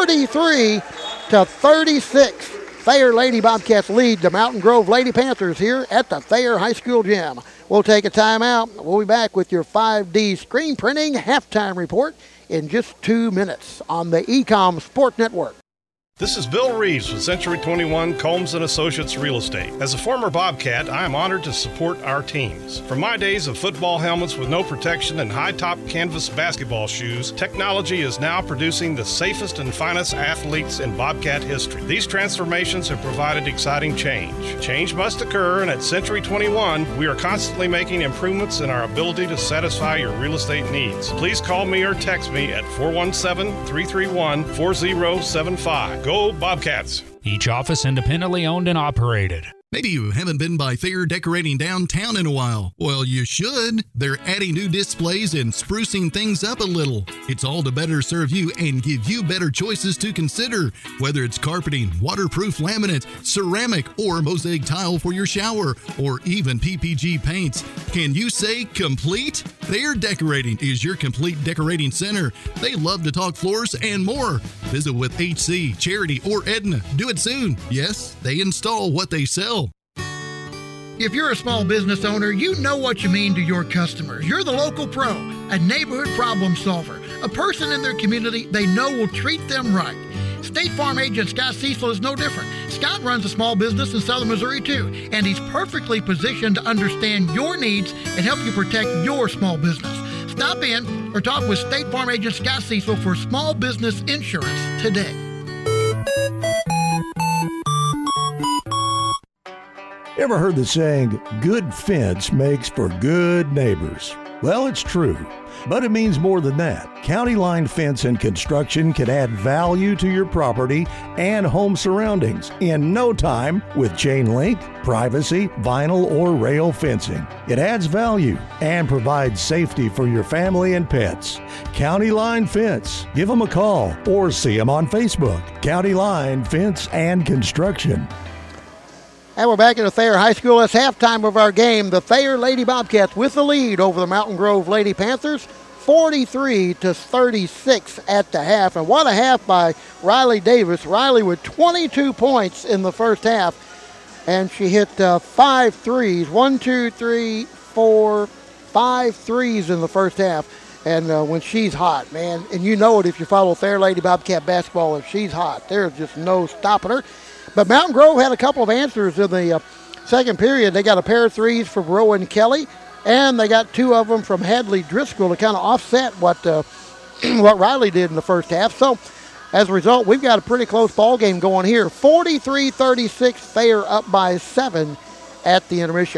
43-36. Thayer Lady Bobcats lead the Mountain Grove Lady Panthers here at the Thayer High School gym. We'll take a timeout. We'll be back with your 5D screen printing halftime report in just 2 minutes on the Ecom Sport Network. This is Bill Reeves with Century 21 Combs & Associates Real Estate. As a former Bobcat, I am honored to support our teams. From my days of football helmets with no protection and high-top canvas basketball shoes, technology is now producing the safest and finest athletes in Bobcat history. These transformations have provided exciting change. Change must occur, and at Century 21, we are constantly making improvements in our ability to satisfy your real estate needs. Please call me or text me at 417-331-4075. Go Bobcats! Each office independently owned and operated. Maybe you haven't been by Thayer Decorating downtown in a while. Well, you should. They're adding new displays and sprucing things up a little. It's all to better serve you and give you better choices to consider. Whether it's carpeting, waterproof laminate, ceramic, or mosaic tile for your shower, or even PPG paints. Can you say complete? Thayer Decorating is your complete decorating center. They love to talk floors and more. Visit with HC, Charity, or Edna. Do it soon. Yes, they install what they sell. If you're a small business owner, you know what you mean to your customers. You're the local pro, a neighborhood problem solver, a person in their community they know will treat them right. State Farm agent Scott Cecil is no different. Scott runs a small business in southern Missouri too, and he's perfectly positioned to understand your needs and help you protect your small business. Stop in or talk with State Farm agent Scott Cecil for small business insurance today. Ever heard the saying, good fence makes for good neighbors? Well, it's true, but it means more than that. County Line Fence and Construction can add value to your property and home surroundings in no time with chain link, privacy, vinyl, or rail fencing. It adds value and provides safety for your family and pets. County Line Fence. Give them a call or see them on Facebook. County Line Fence and Construction. And we're back at the Thayer High School. It's halftime of our game. The Thayer Lady Bobcats with the lead over the Mountain Grove Lady Panthers, 43-36 at the half. And what a half by Riley Davis. Riley with 22 points in the first half. And she hit 5 threes. 1, 2, 3, 4, 5 threes in the first half. And when she's hot, man, and you know it if you follow Thayer Lady Bobcat basketball, if she's hot, there's just no stopping her. But Mountain Grove had a couple of answers in the second period. They got a pair of threes from Rowan Kelly, and they got 2 of them from Hadley Driscoll to kind of offset what Riley did in the first half. So, as a result, we've got a pretty close ball game going here. 43-36, Thayer up by 7 at the intermission.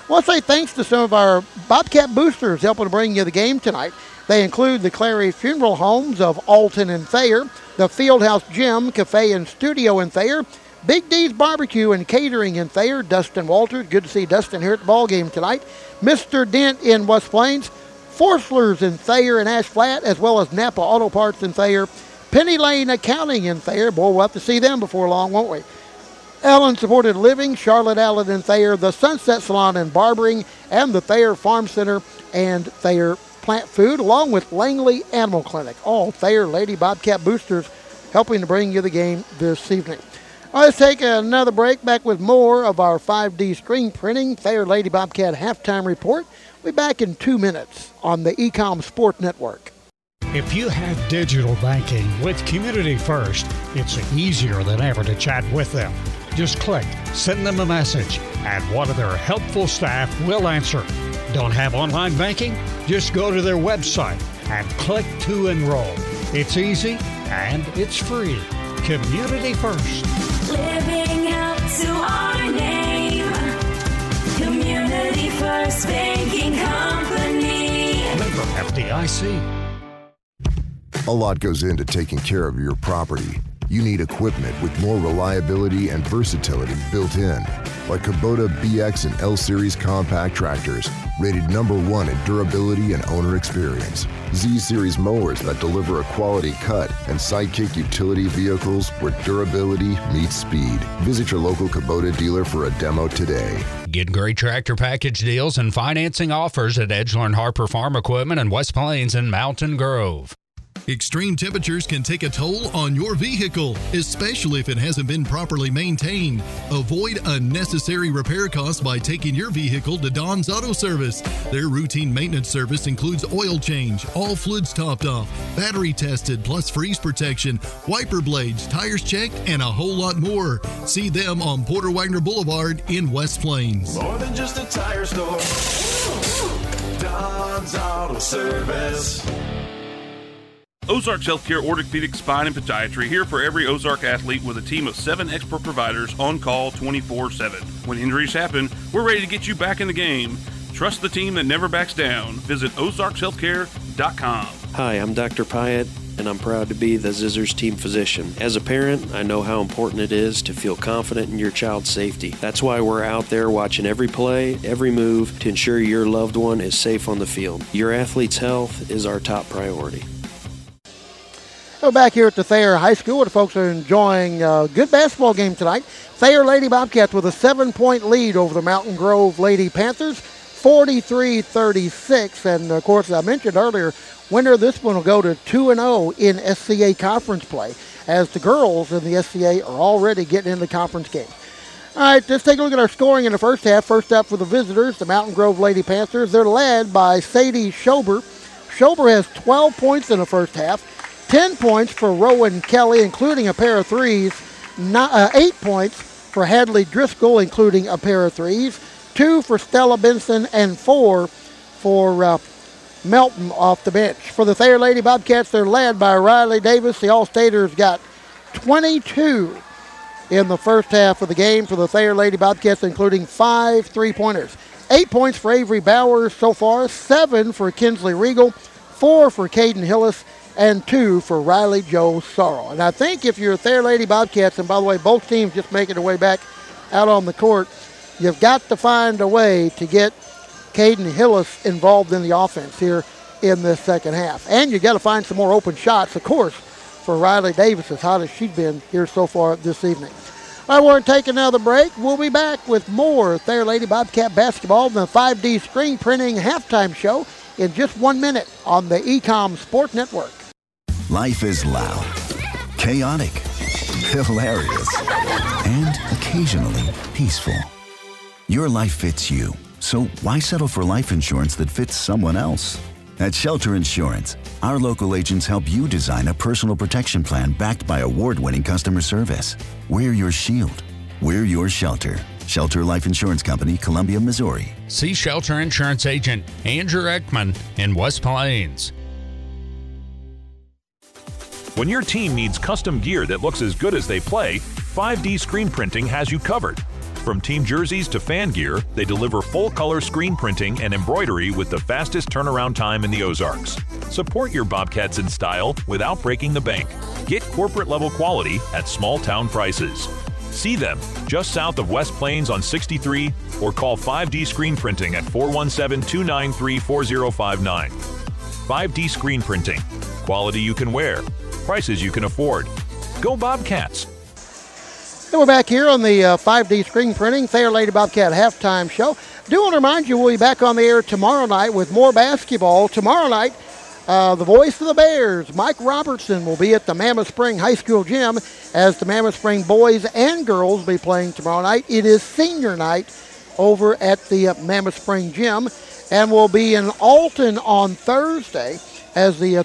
I want to say thanks to some of our Bobcat boosters helping to bring you the game tonight. They include the Clary Funeral Homes of Alton and Thayer, the Fieldhouse Gym, Cafe and Studio in Thayer, Big D's Barbecue and Catering in Thayer, Dustin Walters. Good to see Dustin here at the ball game tonight. Mr. Dent in West Plains, Forslers in Thayer and Ash Flat, as well as Napa Auto Parts in Thayer, Penny Lane Accounting in Thayer. Boy, we'll have to see them before long, won't we? Allen Supported Living, Charlotte Allen in Thayer, the Sunset Salon and Barbering, and the Thayer Farm Center and Thayer Plant Food, along with Langley Animal Clinic. All Thayer Lady Bobcat boosters helping to bring you the game this evening. Let's take another break. Back with more of our 5D screen printing Thayer Lady Bobcat halftime report. We'll be back in 2 minutes on the Ecom Sport Network. If you have digital banking with Community First, it's easier than ever to chat with them. Just click, send them a message, and one of their helpful staff will answer. Don't have online banking? Just go to their website and click to enroll. It's easy and it's free. Community First. Living up to our name. Community First Banking Company. Member FDIC. A lot goes into taking care of your property. You need equipment with more reliability and versatility built in, like Kubota BX and L Series compact tractors, rated #1 in durability and owner experience. Z Series mowers that deliver a quality cut, and Sidekick utility vehicles where durability meets speed. Visit your local Kubota dealer for a demo today. Get great tractor package deals and financing offers at Edgeland Harper Farm Equipment in West Plains and Mountain Grove. Extreme temperatures can take a toll on your vehicle, especially if it hasn't been properly maintained. Avoid unnecessary repair costs by taking your vehicle to Don's Auto Service. Their routine maintenance service includes oil change, all fluids topped off, battery tested, plus freeze protection, wiper blades, tires checked, and a whole lot more. See them on Porter Wagner Boulevard in West Plains. More than just a tire store. Don's Auto Service. Ozarks Healthcare Orthopedic Spine and Podiatry, here for every Ozark athlete with a team of 7 expert providers on call 24/7. When injuries happen, we're ready to get you back in the game. Trust the team that never backs down. Visit ozarkshealthcare.com. Hi, I'm Dr. Pyatt, and I'm proud to be the Zizzers team physician. As a parent, I know how important it is to feel confident in your child's safety. That's why we're out there watching every play, every move, to ensure your loved one is safe on the field. Your athlete's health is our top priority. We're back here at the Thayer High School. The folks are enjoying a good basketball game tonight. Thayer Lady Bobcats with a 7-point lead over the Mountain Grove Lady Panthers, 43-36. And, of course, I mentioned earlier, winner of this one will go to 2-0 in SCA conference play, as the girls in the SCA are already getting into the conference game. All right, let's take a look at our scoring in the first half. First up for the visitors, the Mountain Grove Lady Panthers. They're led by Sadie Schober. Schober has 12 points in the first half. 10 points for Rowan Kelly, including a pair of threes. 8 points for Hadley Driscoll, including a pair of threes. 2 for Stella Benson, and 4 for Melton off the bench. For the Thayer Lady Bobcats, they're led by Riley Davis. The All-Staters got 22 in the first half of the game for the Thayer Lady Bobcats, including 5 3-pointers. 8 points for Avery Bowers so far, 7 for Kinsley Regal, 4 for Caden Hillis, and 2 for Riley Joe Sorrow. And I think if you're Thayer Lady Bobcats, and by the way, both teams just making their way back out on the court, you've got to find a way to get Caden Hillis involved in the offense here in this second half. And you got to find some more open shots, of course, for Riley Davis, as hot as she's been here so far this evening. All right, we're going to take another break. We'll be back with more Thayer Lady Bobcat basketball in the 5D screen printing halftime show in just 1 minute on the Ecom Sport Network. Life is loud, chaotic, hilarious, and occasionally peaceful. Your life fits you, so why settle for life insurance that fits someone else? At Shelter Insurance, our local agents help you design a personal protection plan backed by award-winning customer service. We're your shield. We're your shelter. Shelter Life Insurance Company, Columbia, Missouri. See Shelter Insurance Agent Andrew Ekman in West Plains. When your team needs custom gear that looks as good as they play, 5D Screen Printing has you covered. From team jerseys to fan gear, they deliver full-color screen printing and embroidery with the fastest turnaround time in the Ozarks. Support your Bobcats in style without breaking the bank. Get corporate-level quality at small-town prices. See them just south of West Plains on 63 or call 5D Screen Printing at 417-293-4059. 5D Screen Printing. Quality you can wear. Prices you can afford. Go Bobcats! And we're back here on the 5D Screen Printing Thayer Lady Bobcat halftime show. Do want to remind you we'll be back on the air tomorrow night with more basketball. Tomorrow night, the voice of the Bears, Mike Robertson, will be at the Mammoth Spring High School gym as the Mammoth Spring boys and girls will be playing tomorrow night. It is senior night over at the Mammoth Spring gym, and we'll be in Alton on Thursday as the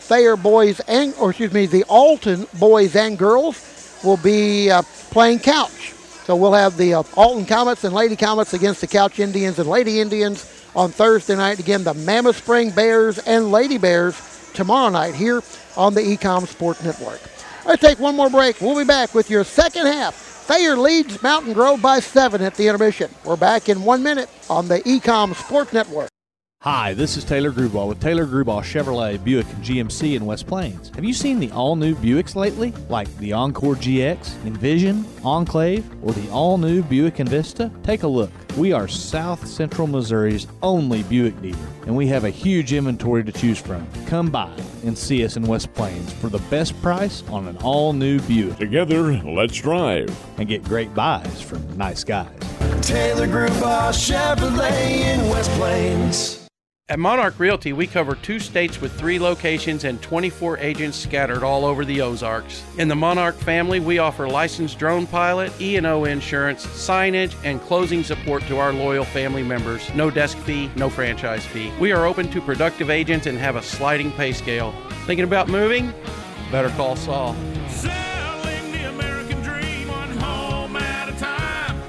the Alton boys and girls will be playing Couch. So we'll have the Alton Comets and Lady Comets against the Couch Indians and Lady Indians on Thursday night. Again, the Mammoth Spring Bears and Lady Bears tomorrow night here on the Ecom Sports Network. Let's take one more break. We'll be back with your second half. Thayer leads Mountain Grove by 7 at the intermission. We're back in 1 minute on the Ecom Sports Network. Hi, this is Taylor Gruball with Taylor Gruball Chevrolet, Buick, and GMC in West Plains. Have you seen the all-new Buicks lately? Like the Encore GX, Envision, Enclave, or the all-new Buick Envista? Take a look. We are South Central Missouri's only Buick dealer, and we have a huge inventory to choose from. Come by and see us in West Plains for the best price on an all-new Buick. Together, let's drive. And get great buys from nice guys. Taylor Grubauer Chevrolet in West Plains. At Monarch Realty, we cover 2 states with 3 locations and 24 agents scattered all over the Ozarks. In the Monarch family, we offer licensed drone pilot, E&O insurance, signage, and closing support to our loyal family members. No desk fee, no franchise fee. We are open to productive agents and have a sliding pay scale. Thinking about moving? Better call Saul. Selling the American dream, one home at a time.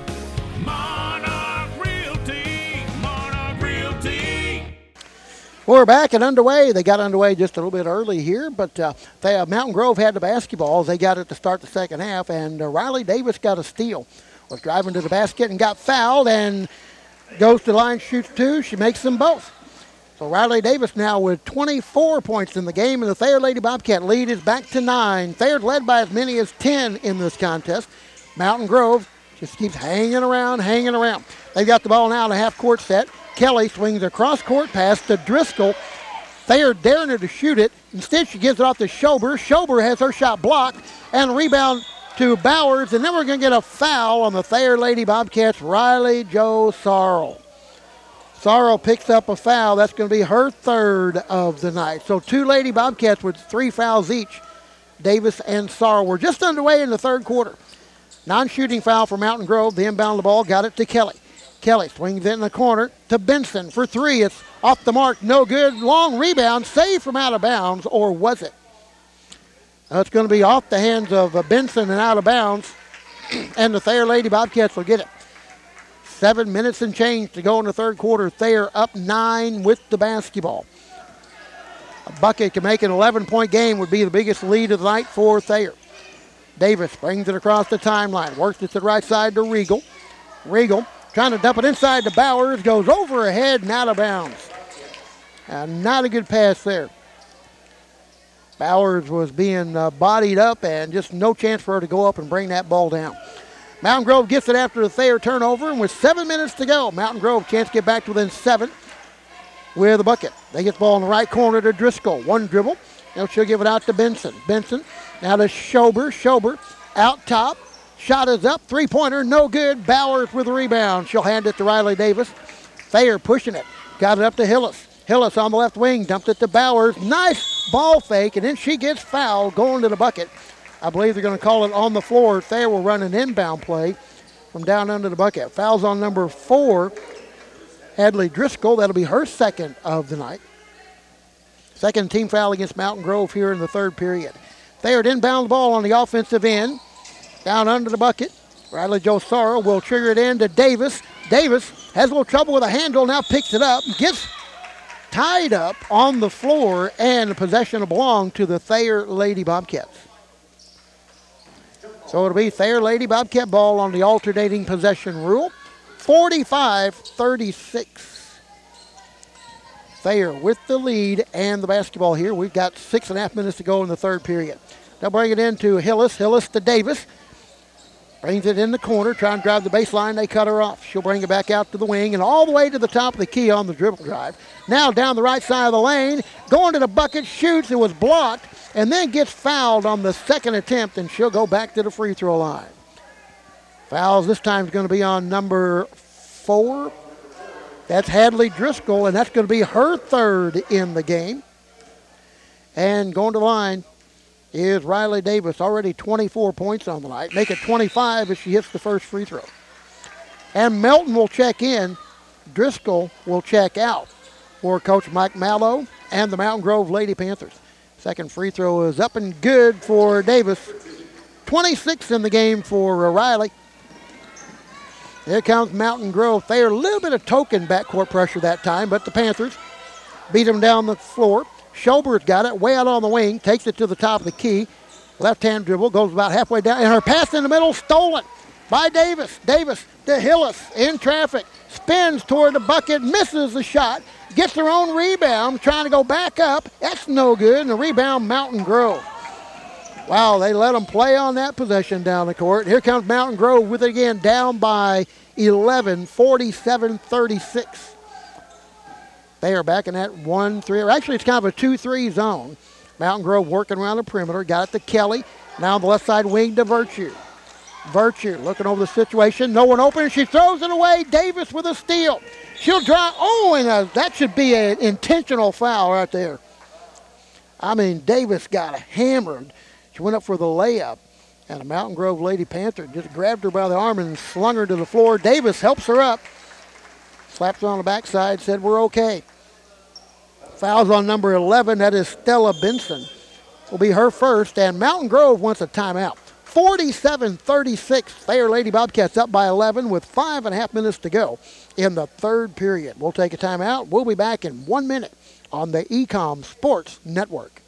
Monarch Realty, Monarch Realty. We're back and underway. They got underway just a little bit early here, but Mountain Grove had the basketball. They got it to start the second half, and Riley Davis got a steal. Was driving to the basket and got fouled and goes to the line, shoots 2. She makes them both. So Riley Davis now with 24 points in the game, and the Thayer Lady Bobcat lead is back to 9. Thayer led by as many as 10 in this contest. Mountain Grove just keeps hanging around. They've got the ball now in a half-court set. Kelly swings a cross-court pass to Driscoll. Thayer daring her to shoot it. Instead, she gives it off to Schober. Schober has her shot blocked, and rebound to Bowers. And then we're going to get a foul on the Thayer Lady Bobcats, Riley Jo Sorrell. Sorrell picks up a foul. That's going to be her third of the night. So 2 Lady Bobcats with 3 fouls each. Davis and Sorrell. We're just underway in the third quarter. Non-shooting foul for Mountain Grove. The inbound the ball, got it to Kelly. Kelly swings it in the corner to Benson for 3. It's off the mark, no good. Long rebound, saved from out of bounds, or was it? It's going to be off the hands of Benson and out of bounds, and the Thayer Lady Bobcats will get it. 7 minutes and change to go in the third quarter. Thayer up 9 with the basketball. A bucket to make an 11-point game would be the biggest lead of the night for Thayer. Davis brings it across the timeline, works it to the right side to Regal. Regal trying to dump it inside to Bowers, goes over her head and out of bounds. Not a good pass there. Bowers was being bodied up and just no chance for her to go up and bring that ball down. Mountain Grove gets it after the Thayer turnover, and with 7 minutes to go, Mountain Grove chance to get back to within 7 with a bucket. They get the ball in the right corner to Driscoll. 1 dribble. Now she'll give it out to Benson. Benson now to Schober. Schober out top. Shot is up, 3-pointer, no good. Bowers with the rebound. She'll hand it to Riley Davis. Thayer pushing it. Got it up to Hillis. Hillis on the left wing, dumped it to Bowers. Nice ball fake, and then she gets fouled going to the bucket. I believe they're going to call it on the floor. Thayer will run an inbound play from down under the bucket. Fouls on number 4, Hadley Driscoll. That'll be her second of the night. Second team foul against Mountain Grove here in the third period. Thayer inbound the ball on the offensive end. Down under the bucket. Riley Jo Sorrell will trigger it in to Davis. Davis has a little trouble with a handle, now picks it up, gets tied up on the floor, and the possession will belong to the Thayer Lady Bobcats. So it'll be Thayer Lady Bobcat ball on the alternating possession rule. 45-36. Thayer with the lead and the basketball here. We've got 6.5 minutes to go in the third period. They'll bring it into Hillis. Hillis to Davis. Brings it in the corner, trying to drive the baseline. They cut her off. She'll bring it back out to the wing and all the way to the top of the key on the dribble drive. Now down the right side of the lane, going to the bucket, shoots. It was blocked, and then gets fouled on the second attempt, and she'll go back to the free throw line. Fouls this time is going to be on number 4. That's Hadley Driscoll, and that's going to be her third in the game. And going to the line is Riley Davis, already 24 points on the night. Make it 25 if she hits the first free throw. And Melton will check in. Driscoll will check out for Coach Mike Mallow and the Mountain Grove Lady Panthers. Second free throw is up and good for Davis. 26 in the game for Riley. Here comes Mountain Grove. They're a little bit of token backcourt pressure that time, but the Panthers beat them down the floor. Schobert's got it way out on the wing, takes it to the top of the key. Left-hand dribble, goes about halfway down, and her pass in the middle, stolen by Davis. Davis to Hillis in traffic, spins toward the bucket, misses the shot, gets her own rebound, trying to go back up. That's no good, and the rebound, Mountain Grove. Wow, they let them play on that possession down the court. Here comes Mountain Grove with it again, down by 11, 47-36. They are back in that 1-3. Actually, it's kind of a 2-3 zone. Mountain Grove working around the perimeter. Got it to Kelly. Now on the left side wing to Virtue. Virtue looking over the situation. No one open. She throws it away. Davis with a steal. She'll drive. Oh, and that should be an intentional foul right there. I mean, Davis got hammered. She went up for the layup, and the Mountain Grove Lady Panther just grabbed her by the arm and slung her to the floor. Davis helps her up. Slaps her on the backside, said we're okay. Fouls on number 11, that is Stella Benson. Will be her first, and Mountain Grove wants a timeout. 47-36, Thayer Lady Bobcats up by 11 with 5.5 minutes to go in the third period. We'll take a timeout. We'll be back in 1 minute on the Ecom Sports Network.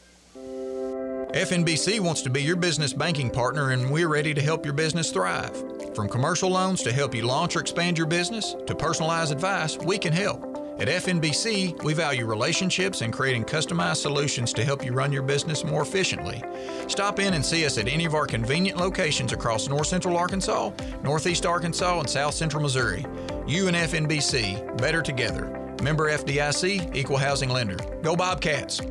FNBC wants to be your business banking partner, and we're ready to help your business thrive. From commercial loans to help you launch or expand your business to personalized advice, we can help. At FNBC, we value relationships and creating customized solutions to help you run your business more efficiently. Stop in and see us at any of our convenient locations across North Central Arkansas, Northeast Arkansas, and South Central Missouri. You and FNBC, better together. Member FDIC, Equal Housing Lender. Go Bobcats!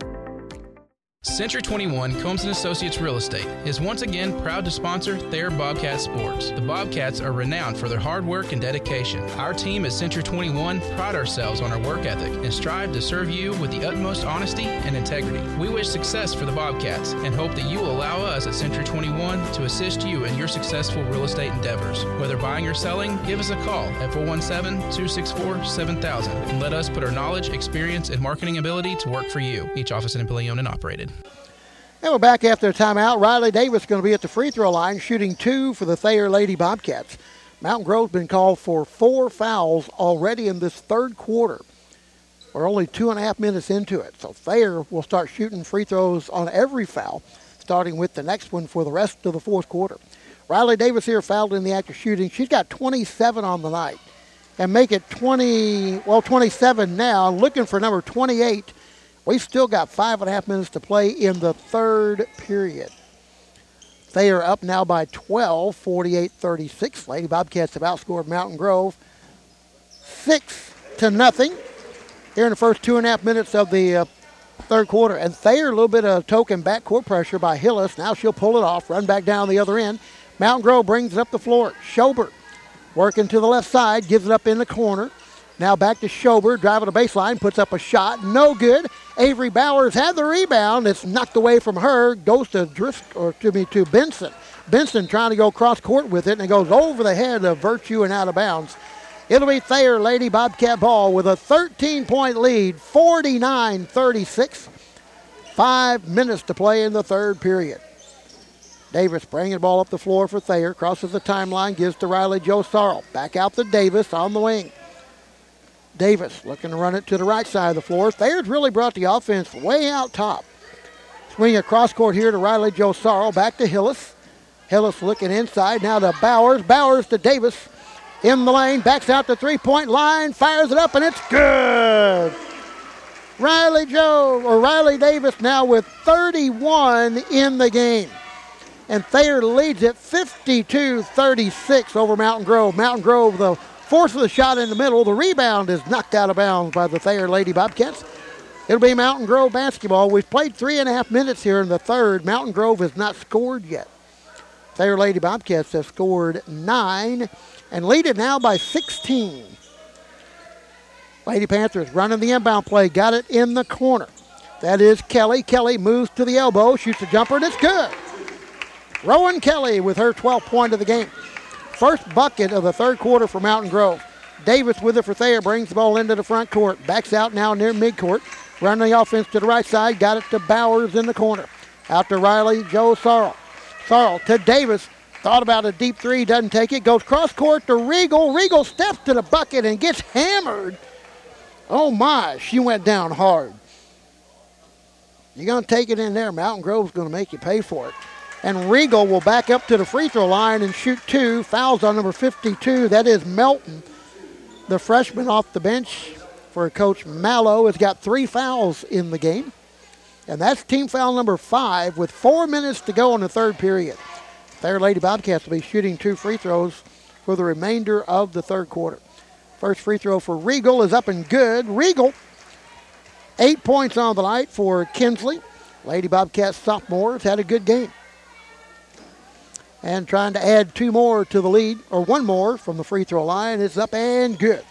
Century 21 Combs & Associates Real Estate is once again proud to sponsor Thayer Bobcat Sports. The Bobcats are renowned for their hard work and dedication. Our team at Century 21 pride ourselves on our work ethic and strive to serve you with the utmost honesty and integrity. We wish success for the Bobcats and hope that you will allow us at Century 21 to assist you in your successful real estate endeavors. Whether buying or selling, give us a call at 417-264-7000 and let us put our knowledge, experience, and marketing ability to work for you. Each office and employee owned and operated. And we're back after a timeout. Riley Davis going to be at the free throw line, shooting 2 for the Thayer Lady Bobcats. Mountain Grove's been called for 4 fouls already in this third quarter. We're only 2.5 minutes into it. So Thayer will start shooting free throws on every foul, starting with the next one for the rest of the fourth quarter. Riley Davis here fouled in the act of shooting. She's got 27 on the night. And make it 27 now. Looking for number 28. We've still got 5.5 minutes to play in the third period. They are up now by 12, 48-36. Lady Bobcats have outscored Mountain Grove 6-0 here in the first 2.5 minutes of the third quarter. And Thayer, a little bit of token backcourt pressure by Hillis. Now she'll pull it off, run back down the other end. Mountain Grove brings it up the floor. Schobert working to the left side, gives it up in the corner. Now back to Schober, driving the baseline, puts up a shot, no good. Avery Bowers had the rebound. It's knocked away from her, goes to to Benson. Benson trying to go cross court with it, and it goes over the head of Virtue and out of bounds. It'll be Thayer Lady Bobcat ball with a 13-point lead, 49-36. 5 minutes to play in the third period. Davis bringing the ball up the floor for Thayer, crosses the timeline, gives to Riley Joe Sarl. Back out to Davis on the wing. Davis looking to run it to the right side of the floor. Thayer's really brought the offense way out top. Swing across court here to Riley Joe Sarl. Back to Hillis. Hillis looking inside. Now to Bowers. Bowers to Davis. in the lane, backs out the three-point line, fires it up, and it's good. Riley Davis now with 31 in the game. And Thayer leads it 52-36 over Mountain Grove. Mountain Grove, the force of the shot in the middle. The rebound is knocked out of bounds by the Thayer Lady Bobcats. It'll be Mountain Grove basketball. We've played 3.5 minutes here in the third. Mountain Grove has not scored yet. Thayer Lady Bobcats have scored 9 and lead it now by 16. Lady Panthers running the inbound play. Got it in the corner. That is Kelly. Kelly moves to the elbow, shoots a jumper, and it's good. Rowan Kelly with her 12th point of the game. First bucket of the third quarter for Mountain Grove. Davis with it for Thayer, brings the ball into the front court. Backs out now near midcourt. Running the offense to the right side. Got it to Bowers in the corner. Out to Riley, Joe Sarl. Sarl to Davis. Thought about a deep three, doesn't take it. Goes cross court to Regal. Regal steps to the bucket and gets hammered. Oh my, she went down hard. You're going to take it in there. Mountain Grove's going to make you pay for it. And Regal will back up to the free throw line and shoot 2. Fouls on number 52. That is Melton, the freshman off the bench for Coach Mallow, has got 3 fouls in the game. And that's team foul number 5 with 4 minutes to go in the third period. Thayer Lady Bobcats will be shooting 2 free throws for the remainder of the third quarter. First free throw for Regal is up and good. Regal, 8 points on the night for Kinsley. Lady Bobcats sophomore has had a good game. And trying to add 2 more to the lead, or 1 more from the free throw line. It's up and good.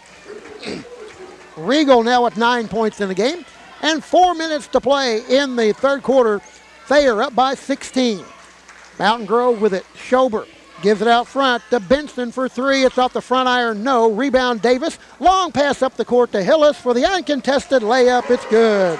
Regal now with 9 points in the game. And 4 minutes to play in the third quarter. Thayer up by 16. Mountain Grove with it. Schober gives it out front to Benson for 3. It's off the front iron. No. Rebound Davis. Long pass up the court to Hillis for the uncontested layup. It's good.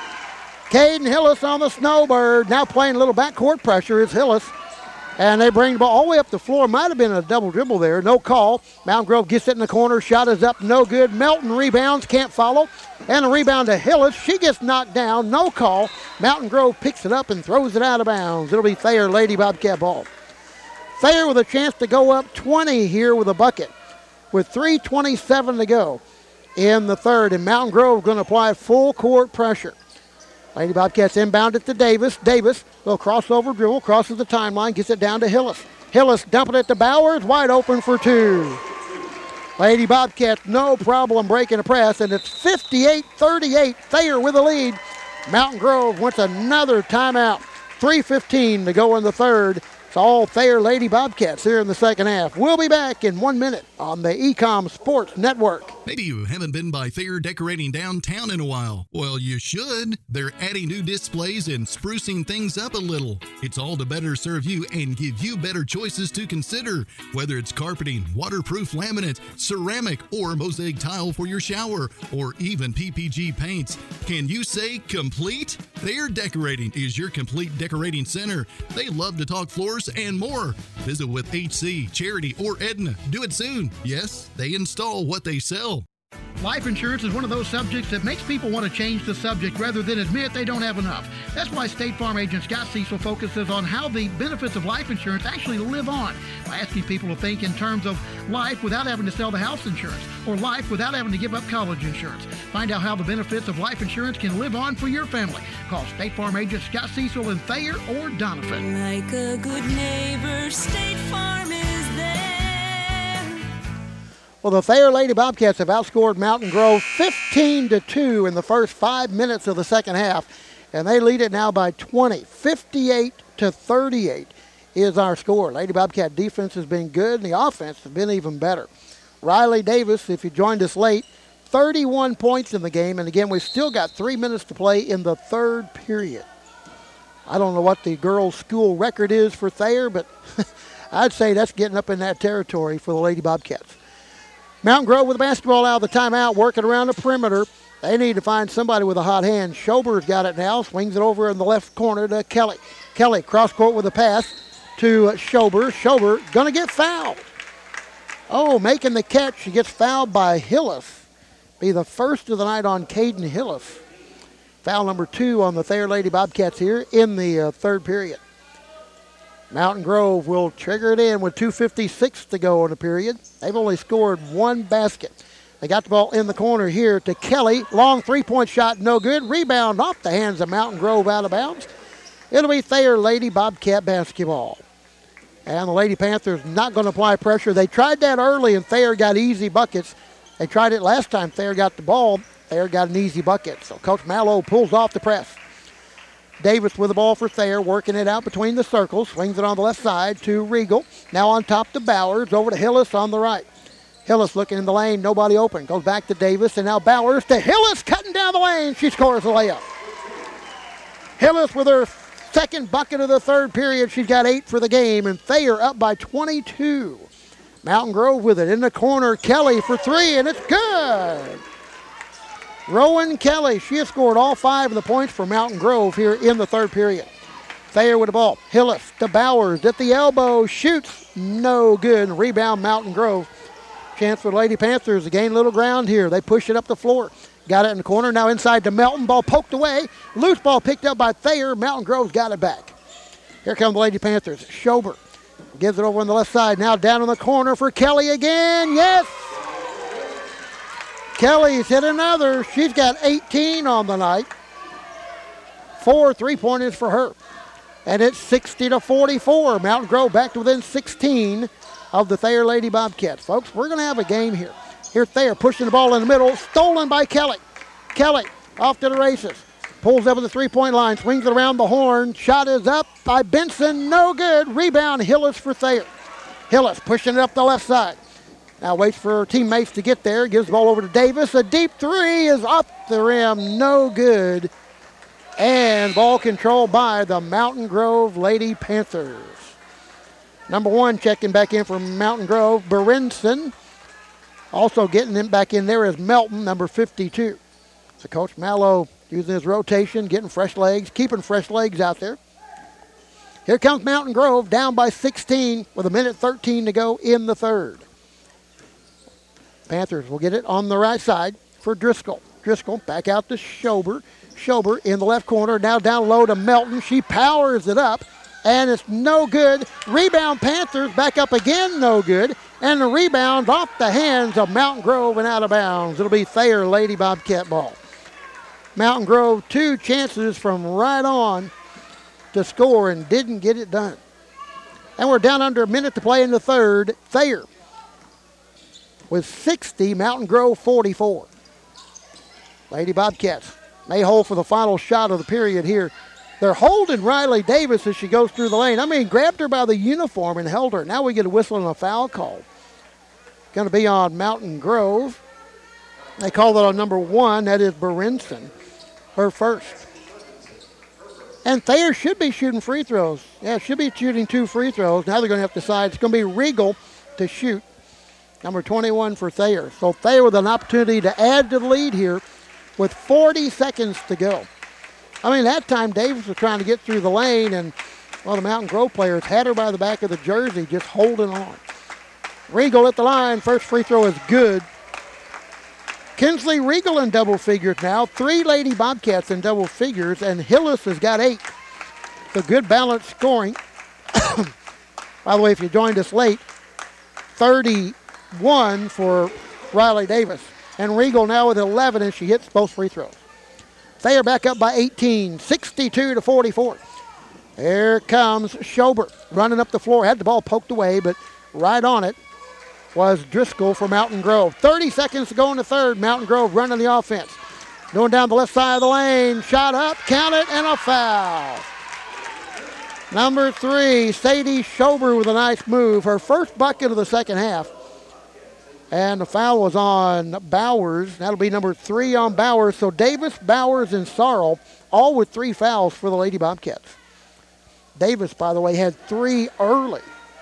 Caden Hillis on the Snowbird. Now playing a little backcourt pressure is Hillis. And they bring the ball all the way up the floor. Might have been a double dribble there. No call. Mountain Grove gets it in the corner. Shot is up. No good. Melton rebounds. Can't follow. And a rebound to Hillis. She gets knocked down. No call. Mountain Grove picks it up and throws it out of bounds. It'll be Thayer Lady Bobcat ball. Thayer with a chance to go up 20 here with a bucket with 3:27 to go in the third. And Mountain Grove going to apply full court pressure. Lady Bobcats inbound it to Davis. Davis, little crossover dribble, crosses the timeline, gets it down to Hillis. Hillis dumping it to Bowers, wide open for 2. Lady Bobcats, no problem breaking a press, and it's 58-38. Thayer with the lead. Mountain Grove wants another timeout. 3:15 to go in the third. It's all Thayer Lady Bobcats here in the second half. We'll be back in 1 minute on the Ecom Sports Network. Maybe you haven't been by Thayer Decorating downtown in a while. Well, you should. They're adding new displays and sprucing things up a little. It's all to better serve you and give you better choices to consider. Whether it's carpeting, waterproof laminate, ceramic, or mosaic tile for your shower, or even PPG paints. Can you say complete? Thayer Decorating is your complete decorating center. They love to talk floors and more. Visit with HC, Charity, or Edna. Do it soon. Yes, they install what they sell. Life insurance is one of those subjects that makes people want to change the subject rather than admit they don't have enough. That's why State Farm agent Scott Cecil focuses on how the benefits of life insurance actually live on by asking people to think in terms of life without having to sell the house insurance or life without having to give up college insurance. Find out how the benefits of life insurance can live on for your family. Call State Farm agent Scott Cecil in Thayer or Donovan. Like a good neighbor, State Farm is there. Well, the Thayer Lady Bobcats have outscored Mountain Grove 15-2 in the first 5 minutes of the second half, and they lead it now by 20. 58-38 is our score. Lady Bobcat defense has been good, and the offense has been even better. Riley Davis, if you joined us late, 31 points in the game, and again, we've still got 3 minutes to play in the third period. I don't know what the girls' school record is for Thayer, but I'd say that's getting up in that territory for the Lady Bobcats. Mountain Grove with the basketball out of the timeout, working around the perimeter. They need to find somebody with a hot hand. Schober's got it now, swings it over in the left corner to Kelly. Kelly cross court with a pass to Schober. Schober going to get fouled. Oh, making the catch. She gets fouled by Hillis. Be the first of the night on Caden Hillis. Foul number 2 on the Thayer Lady Bobcats here in the third period. Mountain Grove will trigger it in with 2:56 to go in the period. They've only scored one basket. They got the ball in the corner here to Kelly. Long three-point shot, no good. Rebound off the hands of Mountain Grove, out of bounds. It'll be Thayer Lady Bobcat basketball. And the Lady Panthers not going to apply pressure. They tried that early, and Thayer got easy buckets. They tried it last time. Thayer got the ball. Thayer got an easy bucket. So Coach Mallow pulls off the press. Davis with the ball for Thayer, working it out between the circles. Swings it on the left side to Regal. Now on top to Bowers. Over to Hillis on the right. Hillis looking in the lane. Nobody open. Goes back to Davis. And now Bowers to Hillis, cutting down the lane. She scores a layup. Hillis with her second bucket of the third period. She's got 8 for the game. And Thayer up by 22. Mountain Grove with it in the corner. Kelly for 3, and it's good. Rowan Kelly, she has scored all 5 of the points for Mountain Grove here in the third period. Thayer with the ball. Hillis to Bowers at the elbow. Shoots. No good. Rebound Mountain Grove. Chance for the Lady Panthers to gain a little ground here. They push it up the floor. Got it in the corner. Now inside to Melton. Ball poked away. Loose ball picked up by Thayer. Mountain Grove's got it back. Here come the Lady Panthers. Schober gives it over on the left side. Now down in the corner for Kelly again. Yes! Kelly's hit another. She's got 18 on the night. 4 3-pointers for her. And it's 60-44. Mountain Grove back to within 16 of the Thayer Lady Bobcats. Folks, we're going to have a game here. Here Thayer pushing the ball in the middle. Stolen by Kelly. Kelly off to the races. Pulls up at the three-point line. Swings it around the horn. Shot is up by Benson. No good. Rebound Hillis for Thayer. Hillis pushing it up the left side. Now waits for her teammates to get there. Gives the ball over to Davis. A deep three is off the rim. No good. And ball control by the Mountain Grove Lady Panthers. Number 1 checking back in for Mountain Grove, Berenson. Also getting him back in there is Melton, number 52. So Coach Mallow using his rotation, getting fresh legs, keeping fresh legs out there. Here comes Mountain Grove, down by 16 with 1:13 to go in the third. Panthers will get it on the right side for Driscoll. Driscoll back out to Schober. Schober in the left corner, now down low to Melton. She powers it up, and it's no good. Rebound Panthers, back up again, no good. And the rebound off the hands of Mountain Grove and out of bounds. It'll be Thayer Lady Bobcat ball. Mountain Grove 2 chances from right on to score and didn't get it done. And we're down under a minute to play in the third. Thayer with 60, Mountain Grove 44. Lady Bobcats may hold for the final shot of the period here. They're holding Riley Davis as she goes through the lane. I mean, grabbed her by the uniform and held her. Now we get a whistle and a foul call. Going to be on Mountain Grove. They call it on number 1. That is Berenson, her first. And Thayer should be shooting free throws. Yeah, should be shooting 2 free throws. Now they're going to have to decide. It's going to be Regal to shoot. Number 21 for Thayer. So Thayer with an opportunity to add to the lead here with 40 seconds to go. I mean, that time Davis was trying to get through the lane, and well, the Mountain Grove players had her by the back of the jersey, just holding on. Regal at the line. First free throw is good. Kinsley Regal in double figures now. 3 Lady Bobcats in double figures, and Hillis has got 8. So good balanced scoring. By the way, if you joined us late, 31 for Riley Davis. And Regal now with 11, and she hits both free throws. Thayer back up by 18, 62-44. Here comes Schober running up the floor. Had the ball poked away, but right on it was Driscoll for Mountain Grove. 30 seconds to go in the third. Mountain Grove running the offense. Going down the left side of the lane. Shot up, count it, and a foul. Number 3, Sadie Schober with a nice move. Her first bucket of the second half. And the foul was on Bowers. That'll be number 3 on Bowers. So Davis, Bowers, and Sarl all with 3 fouls for the Lady Bobcats. Davis, by the way, had 3 early.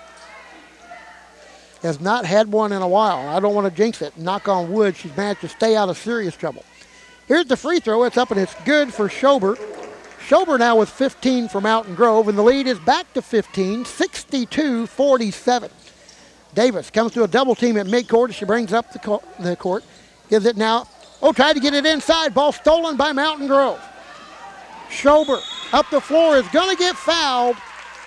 Has not had one in a while. I don't want to jinx it. Knock on wood. She's managed to stay out of serious trouble. Here's the free throw. It's up and it's good for Schober. Schober now with 15 for Mountain Grove, and the lead is back to 15, 62-47. Davis comes to a double team at midcourt. She brings up the court. Gives it now. Oh, tried to get it inside. Ball stolen by Mountain Grove. Schober up the floor is going to get fouled.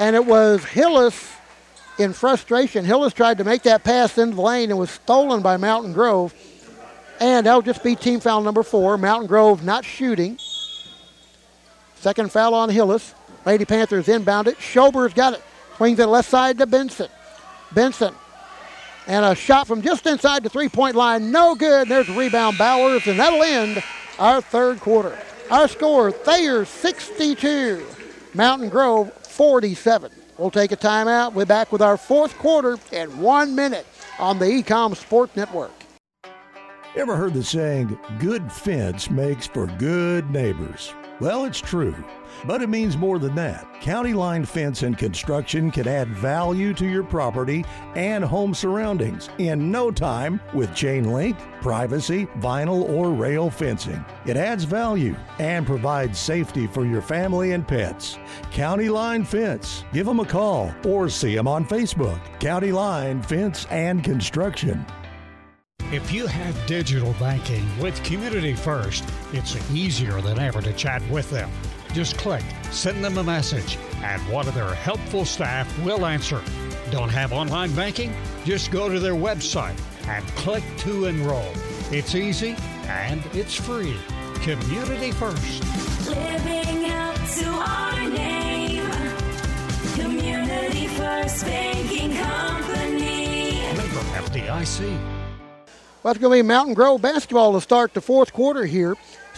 And it was Hillis in frustration. Hillis tried to make that pass into the lane and was stolen by Mountain Grove. And that'll just be team foul number 4. Mountain Grove not shooting. Second foul on Hillis. Lady Panthers inbound it. Schober's got it. Swings it left side to Benson. Benson. And a shot from just inside the three-point line. No good. There's a rebound, Bowers, and that'll end our third quarter. Our score, Thayer 62, Mountain Grove 47. We'll take a timeout. We're back with our fourth quarter in 1 minute on the Ecom Sport Network. Ever heard the saying, good fence makes for good neighbors? Well, it's true, but it means more than that. County Line Fence and Construction can add value to your property and home surroundings in no time with chain link, privacy, vinyl, or rail fencing. It adds value and provides safety for your family and pets. County Line Fence. Give them a call or see them on Facebook. County Line Fence and Construction. If you have digital banking with Community First, it's easier than ever to chat with them. Just click, send them a message, and one of their helpful staff will answer. Don't have online banking? Just go to their website and click to enroll. It's easy and it's free. Community First. Living up to our name. Community First Banking Company. Member FDIC. Well, it's going to be Mountain Grove basketball to start the fourth quarter here.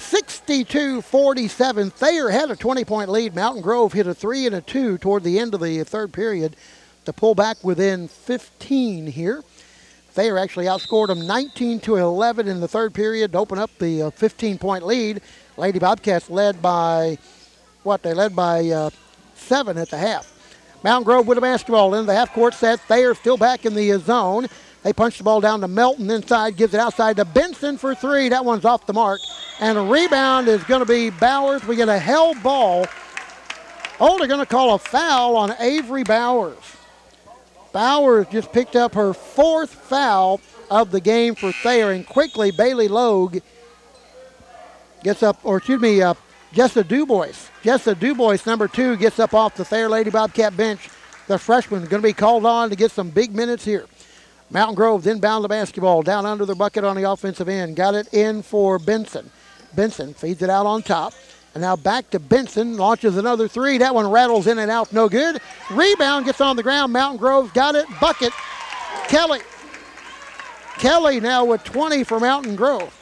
62-47. Thayer had a 20-point lead. Mountain Grove hit a 3 and a 2 toward the end of the third period to pull back within 15 here. Thayer actually outscored them 19-11 in the third period to open up the 15-point lead. Lady Bobcats led by, They led by 7 at the half. Mountain Grove with the basketball in the half-court set. Thayer still back in the zone. They punch the ball down to Melton inside, gives it outside to Benson for 3. That one's off the mark. And a rebound is going to be Bowers. We get a held ball. Oh, they're going to call a foul on Avery Bowers. Bowers just picked up her 4th foul of the game for Thayer. And quickly, Bailey Logue gets up, Jessa Dubois. Jessa Dubois, number 2, gets up off the Thayer Lady Bobcat bench. The freshman is going to be called on to get some big minutes here. Mountain Grove inbound the basketball down under the bucket on the offensive end. Got it in for Benson. Benson feeds it out on top. And now back to Benson. Launches another 3. That one rattles in and out. No good. Rebound gets on the ground. Mountain Grove's got it. Bucket. Kelly. Kelly now with 20 for Mountain Grove.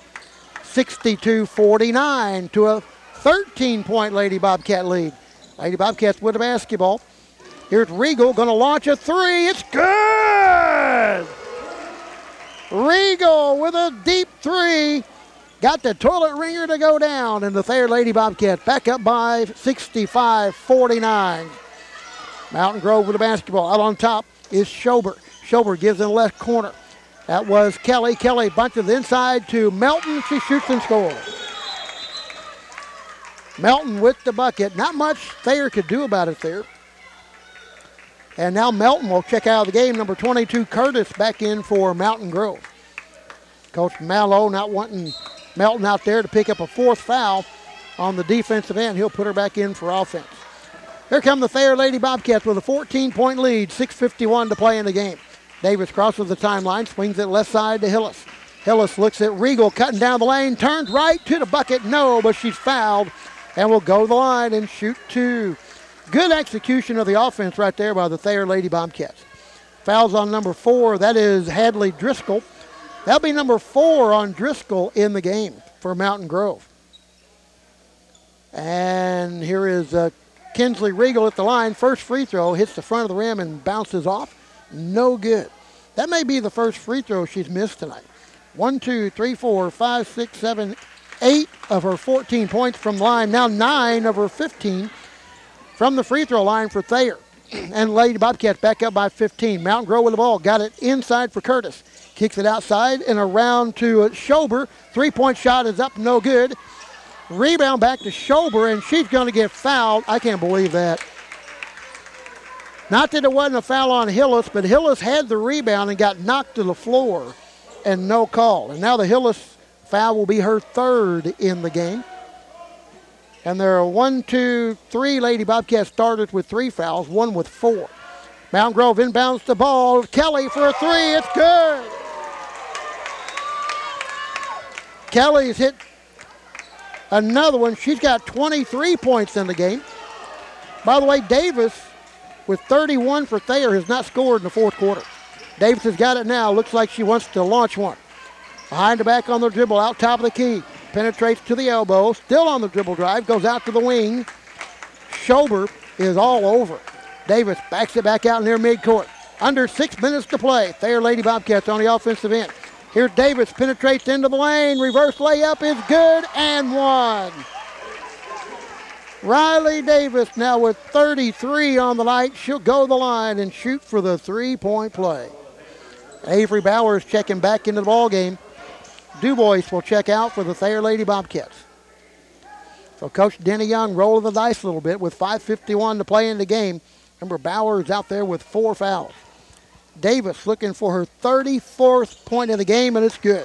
62-49 to a 13-point Lady Bobcat lead. Lady Bobcats with the basketball. Here's Regal going to launch a 3. It's good! Regal with a deep 3. Got the toilet ringer to go down, and the Thayer Lady Bobcats back up by 65-49. Mountain Grove with the basketball. Out on top is Schober. Schober gives in the left corner. That was Kelly. Kelly bunches inside to Melton. She shoots and scores. Melton with the bucket. Not much Thayer could do about it there. And now Melton will check out of the game. Number 22, Curtis, back in for Mountain Grove. Coach Mallow not wanting Melton out there to pick up a 4th foul on the defensive end. He'll put her back in for offense. Here come the Thayer Lady Bobcats with a 14-point lead, 6:51 to play in the game. Davis crosses the timeline, swings it left side to Hillis. Hillis looks at Regal cutting down the lane, turns right to the bucket. No, but she's fouled and will go to the line and shoot 2. Good execution of the offense right there by the Thayer Lady Bobcats. Fouls on number 4. That is Hadley Driscoll. That'll be number 4 on Driscoll in the game for Mountain Grove. And here is Kinsley Regal at the line. First free throw, hits the front of the rim and bounces off. No good. That may be the first free throw she's missed tonight. 1, 2, 3, 4, 5, 6, 7, 8 of her 14 points from the line. Now 9 of her 15 from the free throw line for Thayer. And Lady Bobcats back up by 15. Mountain Grove with the ball. Got it inside for Curtis. Kicks it outside and around to Schober. 3-point shot is up, no good. Rebound back to Schober, and she's going to get fouled. I can't believe that. Not that it wasn't a foul on Hillis, but Hillis had the rebound and got knocked to the floor, and no call. And now the Hillis foul will be her 3rd in the game. And there are 1, 2, 3 Lady Bobcats starters with 3 fouls, one with 4. Mountain Grove inbounds the ball. Kelly for a 3. It's good. Kelly's hit another one. She's got 23 points in the game. By the way, Davis, with 31 for Thayer, has not scored in the fourth quarter. Davis has got it now. Looks like she wants to launch one. Behind the back on the dribble, out top of the key. Penetrates to the elbow. Still on the dribble drive. Goes out to the wing. Schober is all over. Davis backs it back out near midcourt. Under 6 minutes to play. Thayer Lady Bobcats on the offensive end. Here's Davis, penetrates into the lane. Reverse layup is good and one. Riley Davis now with 33 on the night. She'll go the line and shoot for the 3-point play. Avery Bowers checking back into the ball game. Dubois will check out for the Thayer Lady Bobcats. So Coach Denny Young rolling the dice a little bit with 5:51 to play in the game. Remember, Bowers out there with 4 fouls. Davis looking for her 34th point of the game, and it's good.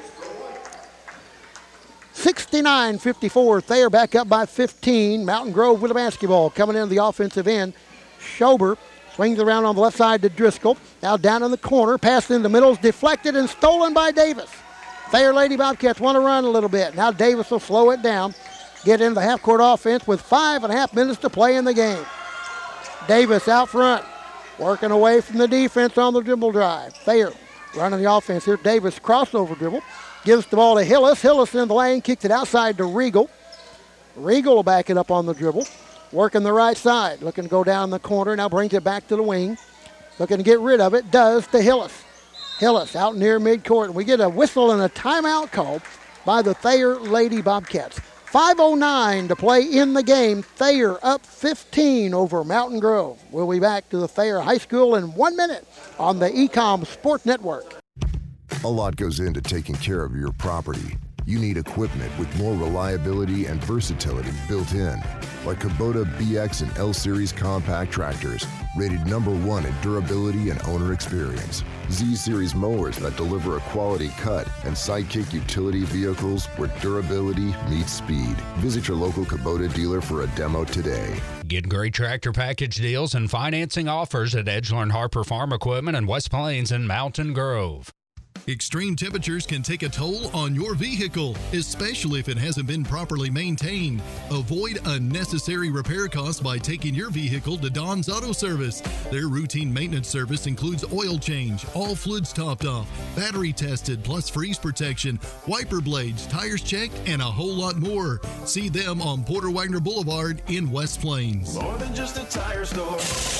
69-54. Thayer back up by 15. Mountain Grove with a basketball coming into the offensive end. Schober swings around on the left side to Driscoll. Now down in the corner. Pass in the middle is deflected and stolen by Davis. Thayer Lady Bobcats want to run a little bit. Now Davis will slow it down. Get into the half-court offense with 5.5 minutes to play in the game. Davis out front. Working away from the defense on the dribble drive. Thayer running the offense here. Davis crossover dribble. Gives the ball to Hillis. Hillis in the lane. Kicks it outside to Regal. Regal will back it up on the dribble. Working the right side. Looking to go down the corner. Now brings it back to the wing. Looking to get rid of it. Does to Hillis. Hillis out near midcourt. We get a whistle and a timeout called by the Thayer Lady Bobcats. 5:09 to play in the game. Thayer up 15 over Mountain Grove. We'll be back to the Thayer High School in 1 minute on the Ecom Sport Network. A lot goes into taking care of your property. You need equipment with more reliability and versatility built in, like Kubota BX and L Series compact tractors, rated #1 in durability and owner experience. Z Series mowers that deliver a quality cut, and Sidekick utility vehicles where durability meets speed. Visit your local Kubota dealer for a demo today. Get great tractor package deals and financing offers at Edgeler & Harper Farm Equipment in West Plains and Mountain Grove. Extreme temperatures can take a toll on your vehicle, especially if it hasn't been properly maintained. Avoid unnecessary repair costs by taking your vehicle to Don's Auto Service. Their routine maintenance service includes oil change, all fluids topped off, battery tested, plus freeze protection, wiper blades, tires checked, and a whole lot more. See them on Porter Wagner Boulevard in West Plains. More than just a tire store.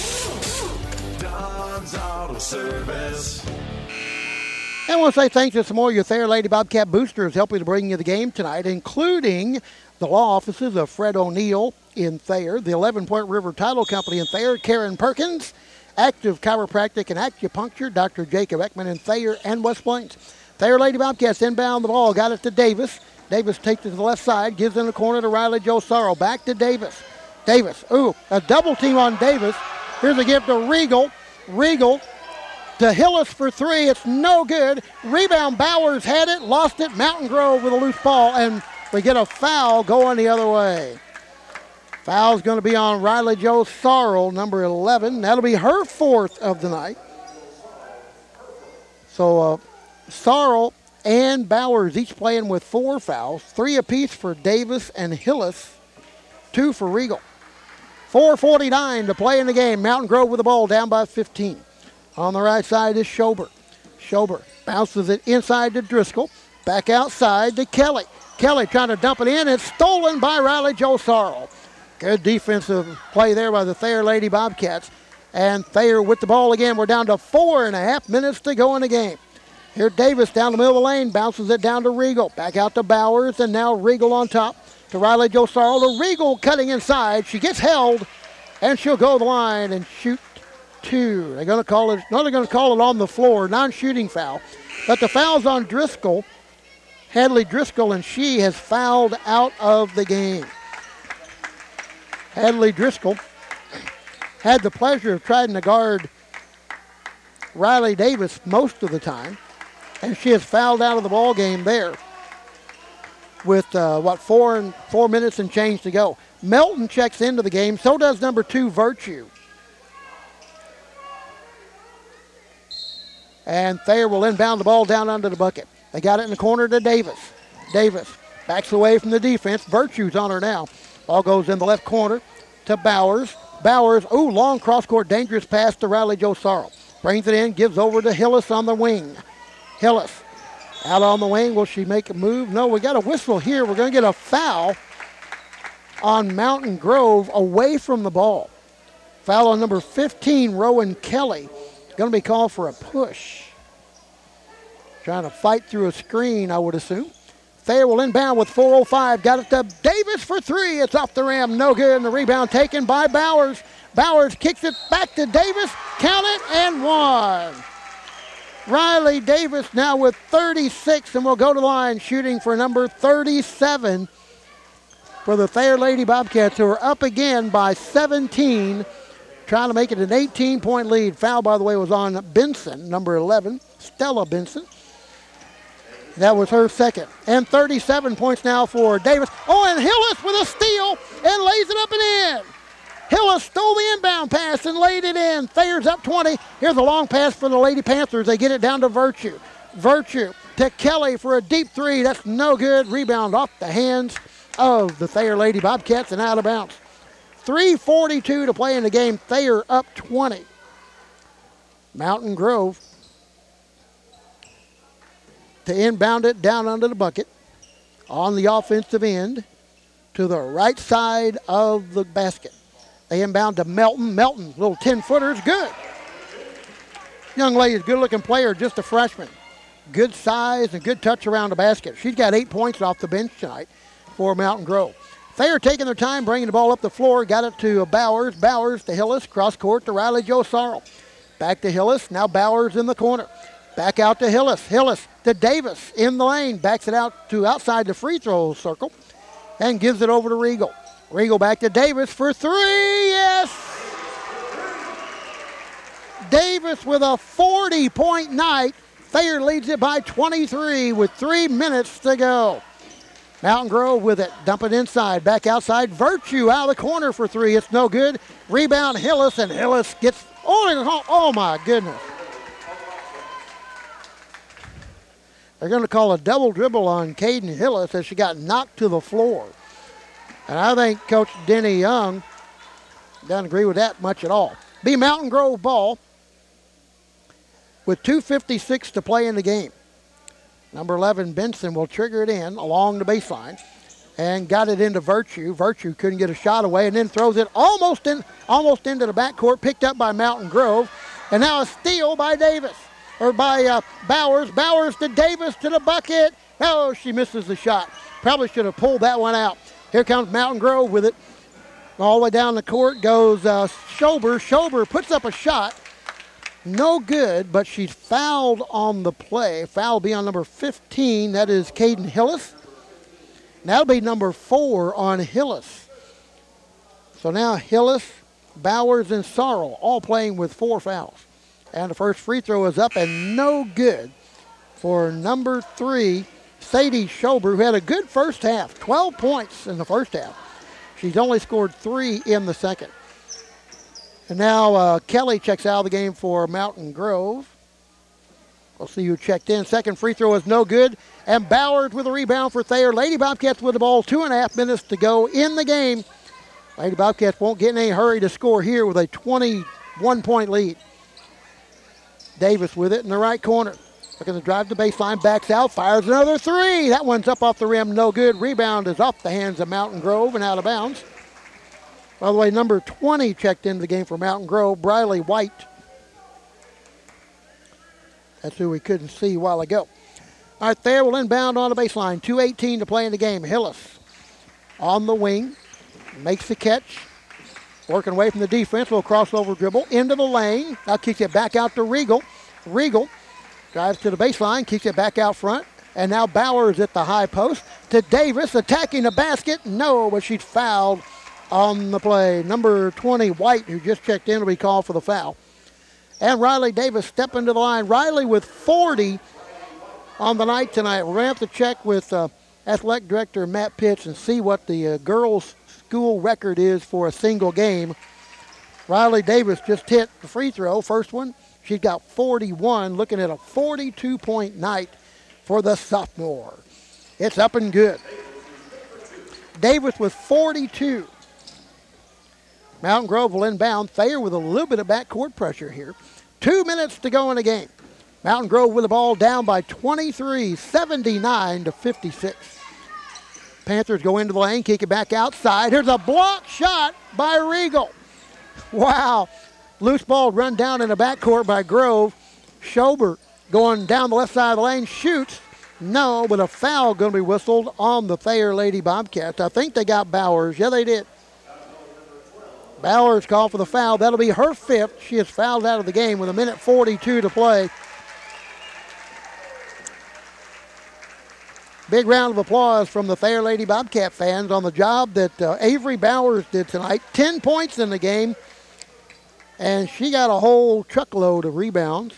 Don's Auto Service. And I want to say thanks to some more of your Thayer Lady Bobcat boosters helping to bring you the game tonight, including the law offices of Fred O'Neill in Thayer, the 11 Point River Title Company in Thayer, Karen Perkins, Active Chiropractic and Acupuncture, Dr. Jacob Ekman in Thayer and West Plains. Thayer Lady Bobcats inbound the ball, got it to Davis. Davis takes it to the left side, gives in the corner to Riley Joe Sorrow. Back to Davis. Davis, a double team on Davis. Here's a gift to Regal. Regal to Hillis for 3. It's no good. Rebound, Bowers had it, lost it. Mountain Grove with a loose ball, and we get a foul going the other way. Foul's going to be on Riley Joe Sorrell, number 11. That'll be her 4th of the night. So Sorrell and Bowers each playing with 4 fouls, 3 apiece for Davis and Hillis, 2 for Regal. 4:49 to play in the game. Mountain Grove with the ball, down by 15. On the right side is Schober. Schober bounces it inside to Driscoll. Back outside to Kelly. Kelly trying to dump it in. It's stolen by Riley Joe Sorrell. Good defensive play there by the Thayer Lady Bobcats. And Thayer with the ball again. We're down to 4.5 minutes to go in the game. Here Davis down the middle of the lane. Bounces it down to Regal. Back out to Bowers. And now Regal on top to Riley Joe Sorrell. To Regal cutting inside. She gets held. And she'll go to the line and shoot 2. They're going to call it. No, they're going to call it on the floor, non-shooting foul. But the foul's on Driscoll, Hadley Driscoll, and she has fouled out of the game. Hadley Driscoll had the pleasure of trying to guard Riley Davis most of the time, and she has fouled out of the ball game there. with, 4 minutes and change to go. Melton checks into the game. So does number 2, Virtue. And Thayer will inbound the ball down under the bucket. They got it in the corner to Davis. Davis backs away from the defense. Virtue's on her now. Ball goes in the left corner to Bowers. Bowers, long cross-court dangerous pass to Riley Joe Sorrell. Brings it in, gives over to Hillis on the wing. Hillis out on the wing. Will she make a move? No, we got a whistle here. We're going to get a foul on Mountain Grove away from the ball. Foul on number 15, Rowan Kelly. Going to be called for a push. Trying to fight through a screen, I would assume. Thayer will inbound with 4:05. Got it to Davis for 3. It's off the rim. No good. And the rebound taken by Bowers. Bowers kicks it back to Davis. Count it and 1. Riley Davis now with 36 and will go to the line shooting for number 37 for the Thayer Lady Bobcats, who are up again by 17. Trying to make it an 18-point lead. Foul, by the way, was on Benson, number 11, Stella Benson. That was her second. And 37 points now for Davis. And Hillis with a steal and lays it up and in. Hillis stole the inbound pass and laid it in. Thayer's up 20. Here's a long pass for the Lady Panthers. They get it down to Virtue. Virtue to Kelly for a deep 3. That's no good. Rebound off the hands of the Thayer Lady Bobcats and out of bounds. 3:42 to play in the game. Thayer up 20. Mountain Grove to inbound it down under the bucket on the offensive end to the right side of the basket. They inbound to Melton. Melton, little 10-footer, is good. Young lady's a good-looking player, just a freshman. Good size and good touch around the basket. She's got 8 points off the bench tonight for Mountain Grove. Thayer taking their time, bringing the ball up the floor. Got it to Bowers. Bowers to Hillis. Cross court to Riley Joe Sorrell. Back to Hillis. Now Bowers in the corner. Back out to Hillis. Hillis to Davis in the lane. Backs it out to outside the free throw circle and gives it over to Regal. Regal back to Davis for 3. Yes! Davis with a 40-point night. Thayer leads it by 23 with 3 minutes to go. Mountain Grove with it. Dump it inside. Back outside. Virtue out of the corner for 3. It's no good. Rebound Hillis, and Hillis gets... Oh, my goodness. They're going to call a double dribble on Caden Hillis as she got knocked to the floor. And I think Coach Denny Young doesn't agree with that much at all. Be Mountain Grove ball with 2:56 to play in the game. Number 11, Benson, will trigger it in along the baseline and got it into Virtue. Virtue couldn't get a shot away and then throws it almost into the backcourt, picked up by Mountain Grove. And now a steal by Bowers. Bowers to Davis to the bucket. Oh, she misses the shot. Probably should have pulled that one out. Here comes Mountain Grove with it. All the way down the court goes Schober. Schober puts up a shot. No good, but she's fouled on the play. Foul will be on number 15. That is Caden Hillis. And that'll be number 4 on Hillis. So now Hillis, Bowers, and Sorrell all playing with 4 fouls. And the first free throw is up and no good for number 3, Sadie Schober, who had a good first half. 12 points in the first half. She's only scored 3 in the second. And now Kelly checks out of the game for Mountain Grove. We'll see who checked in. Second free throw is no good. And Bowers with a rebound for Thayer. Lady Bobcats with the ball. 2.5 minutes to go in the game. Lady Bobcats won't get in any hurry to score here with a 21-point lead. Davis with it in the right corner. Looking to drive the baseline. Backs out. Fires another 3. That one's up off the rim. No good. Rebound is off the hands of Mountain Grove and out of bounds. By the way, number 20 checked into the game for Mountain Grove, Briley White. That's who we couldn't see a while ago. All right, Thayer will inbound on the baseline. 2:18 to play in the game. Hillis on the wing, makes the catch. Working away from the defense, little crossover dribble into the lane. Now kicks it back out to Regal. Regal drives to the baseline, kicks it back out front. And now Bowers at the high post to Davis, attacking the basket. No, but she's fouled on the play. Number 20, White, who just checked in, will be called for the foul. And Riley Davis stepping to the line. Riley with 40 on the night tonight. We're going to have to check with athletic director Matt Pitts and see what the girls' school record is for a single game. Riley Davis just hit the free throw, first one. She's got 41, looking at a 42-point night for the sophomore. It's up and good. Davis with 42. Mountain Grove will inbound. Thayer with a little bit of backcourt pressure here. 2 minutes to go in the game. Mountain Grove with the ball down by 23, 79-56. Panthers go into the lane, kick it back outside. Here's a block shot by Regal. Wow. Loose ball run down in the backcourt by Grove. Schober going down the left side of the lane, shoots. No, but a foul going to be whistled on the Thayer Lady Bobcats. I think they got Bowers. Yeah, they did. Bowers called for the foul. That'll be her fifth. She is fouled out of the game with 1:42 to play. Big round of applause from the Thayer Lady Bobcat fans on the job that Avery Bowers did tonight. 10 points in the game, and she got a whole truckload of rebounds.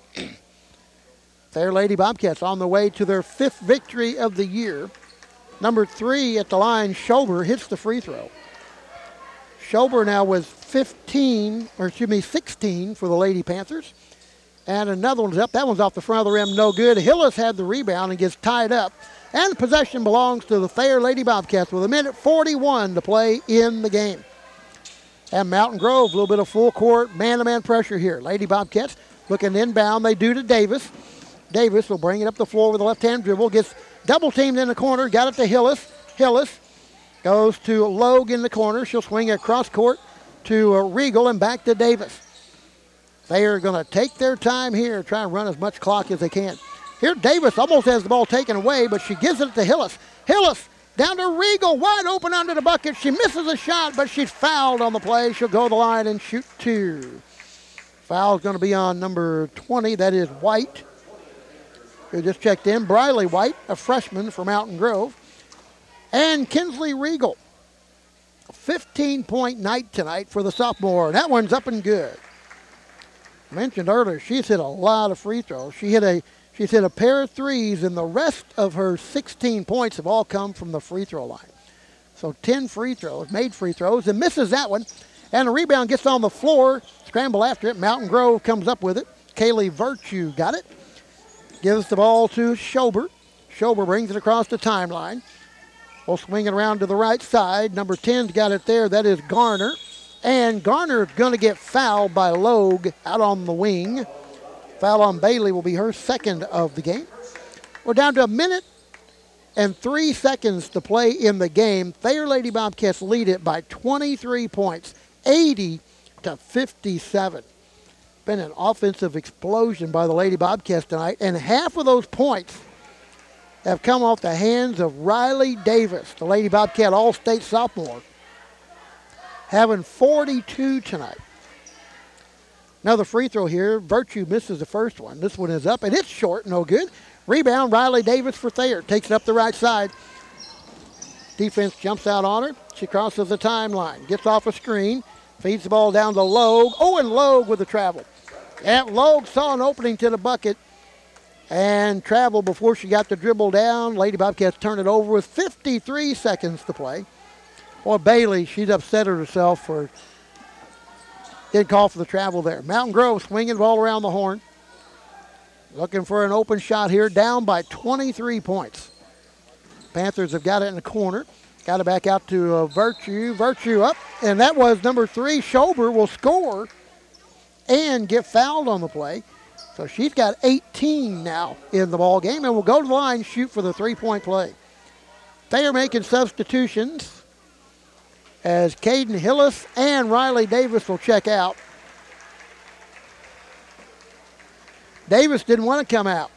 Thayer Lady Bobcats on the way to their fifth victory of the year. Number 3 at the line, Schober, hits the free throw. Schober now was 16 for the Lady Panthers. And another one's up. That one's off the front of the rim, no good. Hillis had the rebound and gets tied up. And possession belongs to the Thayer Lady Bobcats with 1:41 to play in the game. And Mountain Grove, a little bit of full court, man-to-man pressure here. Lady Bobcats looking inbound. They do to Davis. Davis will bring it up the floor with a left-hand dribble. Gets double-teamed in the corner. Got it to Hillis. Hillis goes to Logue in the corner. She'll swing across court to Regal and back to Davis. They are going to take their time here, try and run as much clock as they can. Here, Davis almost has the ball taken away, but she gives it to Hillis. Hillis down to Regal, wide open under the bucket. She misses a shot, but she's fouled on the play. She'll go to the line and shoot 2. Foul's going to be on number 20. That is White, who just checked in. Briley White, a freshman for Mountain Grove. And Kinsley Regal. 15-point night tonight for the sophomore. That one's up and good. I mentioned earlier, she's hit a lot of free throws. She's hit a pair of threes, and the rest of her 16 points have all come from the free throw line. So 10 free throws, made free throws, and misses that one. And the rebound gets on the floor, scramble after it. Mountain Grove comes up with it. Kaylee Virtue got it. Gives the ball to Schober. Schober brings it across the timeline. We'll swing it around to the right side. Number 10's got it there. That is Garner. And Garner is going to get fouled by Logue out on the wing. Foul on Bailey will be her second of the game. We're down to 1:03 to play in the game. Thayer Lady Bobcats lead it by 23 points, 80-57. Been an offensive explosion by the Lady Bobcats tonight, and half of those points have come off the hands of Riley Davis, the Lady Bobcat All-State sophomore, having 42 tonight. Another free throw here. Virtue misses the first one. This one is up, and it's short, no good. Rebound, Riley Davis for Thayer. Takes it up the right side. Defense jumps out on her. She crosses the timeline. Gets off a screen. Feeds the ball down to Logue. Oh, and Logue with the travel. And Logue saw an opening to the bucket and traveled before she got the dribble down. Lady Bobcats turn it over with 53 seconds to play. Boy, Bailey, she's upset at herself for didn't call for the travel there. Mountain Grove swinging the ball around the horn. Looking for an open shot here, down by 23 points. Panthers have got it in the corner. Got it back out to Virtue. Virtue up, and that was number 3. Schober will score and get fouled on the play. So she's got 18 now in the ball game, and will go to the line, shoot for the 3-point play. They are making substitutions as Caden Hillis and Riley Davis will check out. Davis didn't want to come out.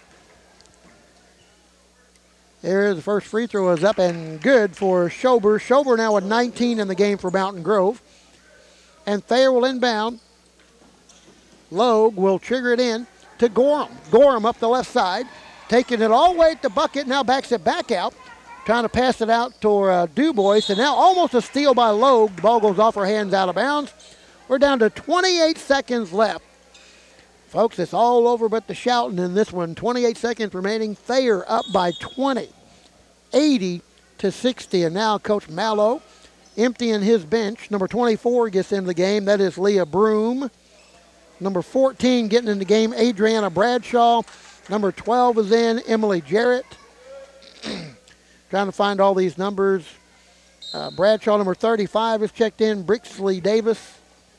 There, the first free throw is up and good for Schober. Schober now with 19 in the game for Mountain Grove. And Thayer will inbound. Logue will trigger it in to Gorham. Gorham up the left side, taking it all the way at the bucket, now backs it back out. Trying to pass it out to Dubois, and now almost a steal by Logue. The ball goes off her hands out of bounds. We're down to 28 seconds left. Folks, it's all over but the shouting in this one. 28 seconds remaining. Thayer up by 20. 80-60. And now Coach Mallow emptying his bench. Number 24 gets into the game. That is Leah Broom. Number 14 getting in the game, Adriana Bradshaw. Number 12 is in, Emily Jarrett. Trying to find all these numbers. Bradshaw, number 35, is checked in. Brixley Davis.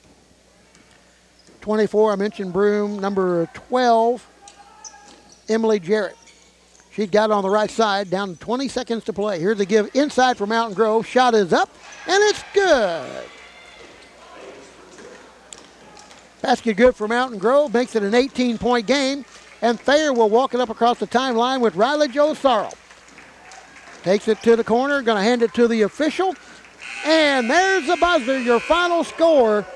24, I mentioned Broom. Number 12, Emily Jarrett. She got it on the right side, down to 20 seconds to play. Here's the give inside for Mountain Grove. Shot is up, and it's good. Basket good for Mountain Grove, makes it an 18-point game, and Thayer will walk it up across the timeline with Riley Jo Sorrell. Takes it to the corner, going to hand it to the official, and there's the buzzer, your final score,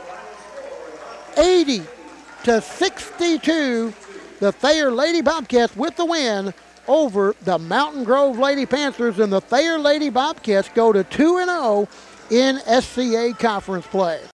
80-62. The Thayer Lady Bobcats with the win over the Mountain Grove Lady Panthers, and the Thayer Lady Bobcats go to 2-0 in SCA conference play.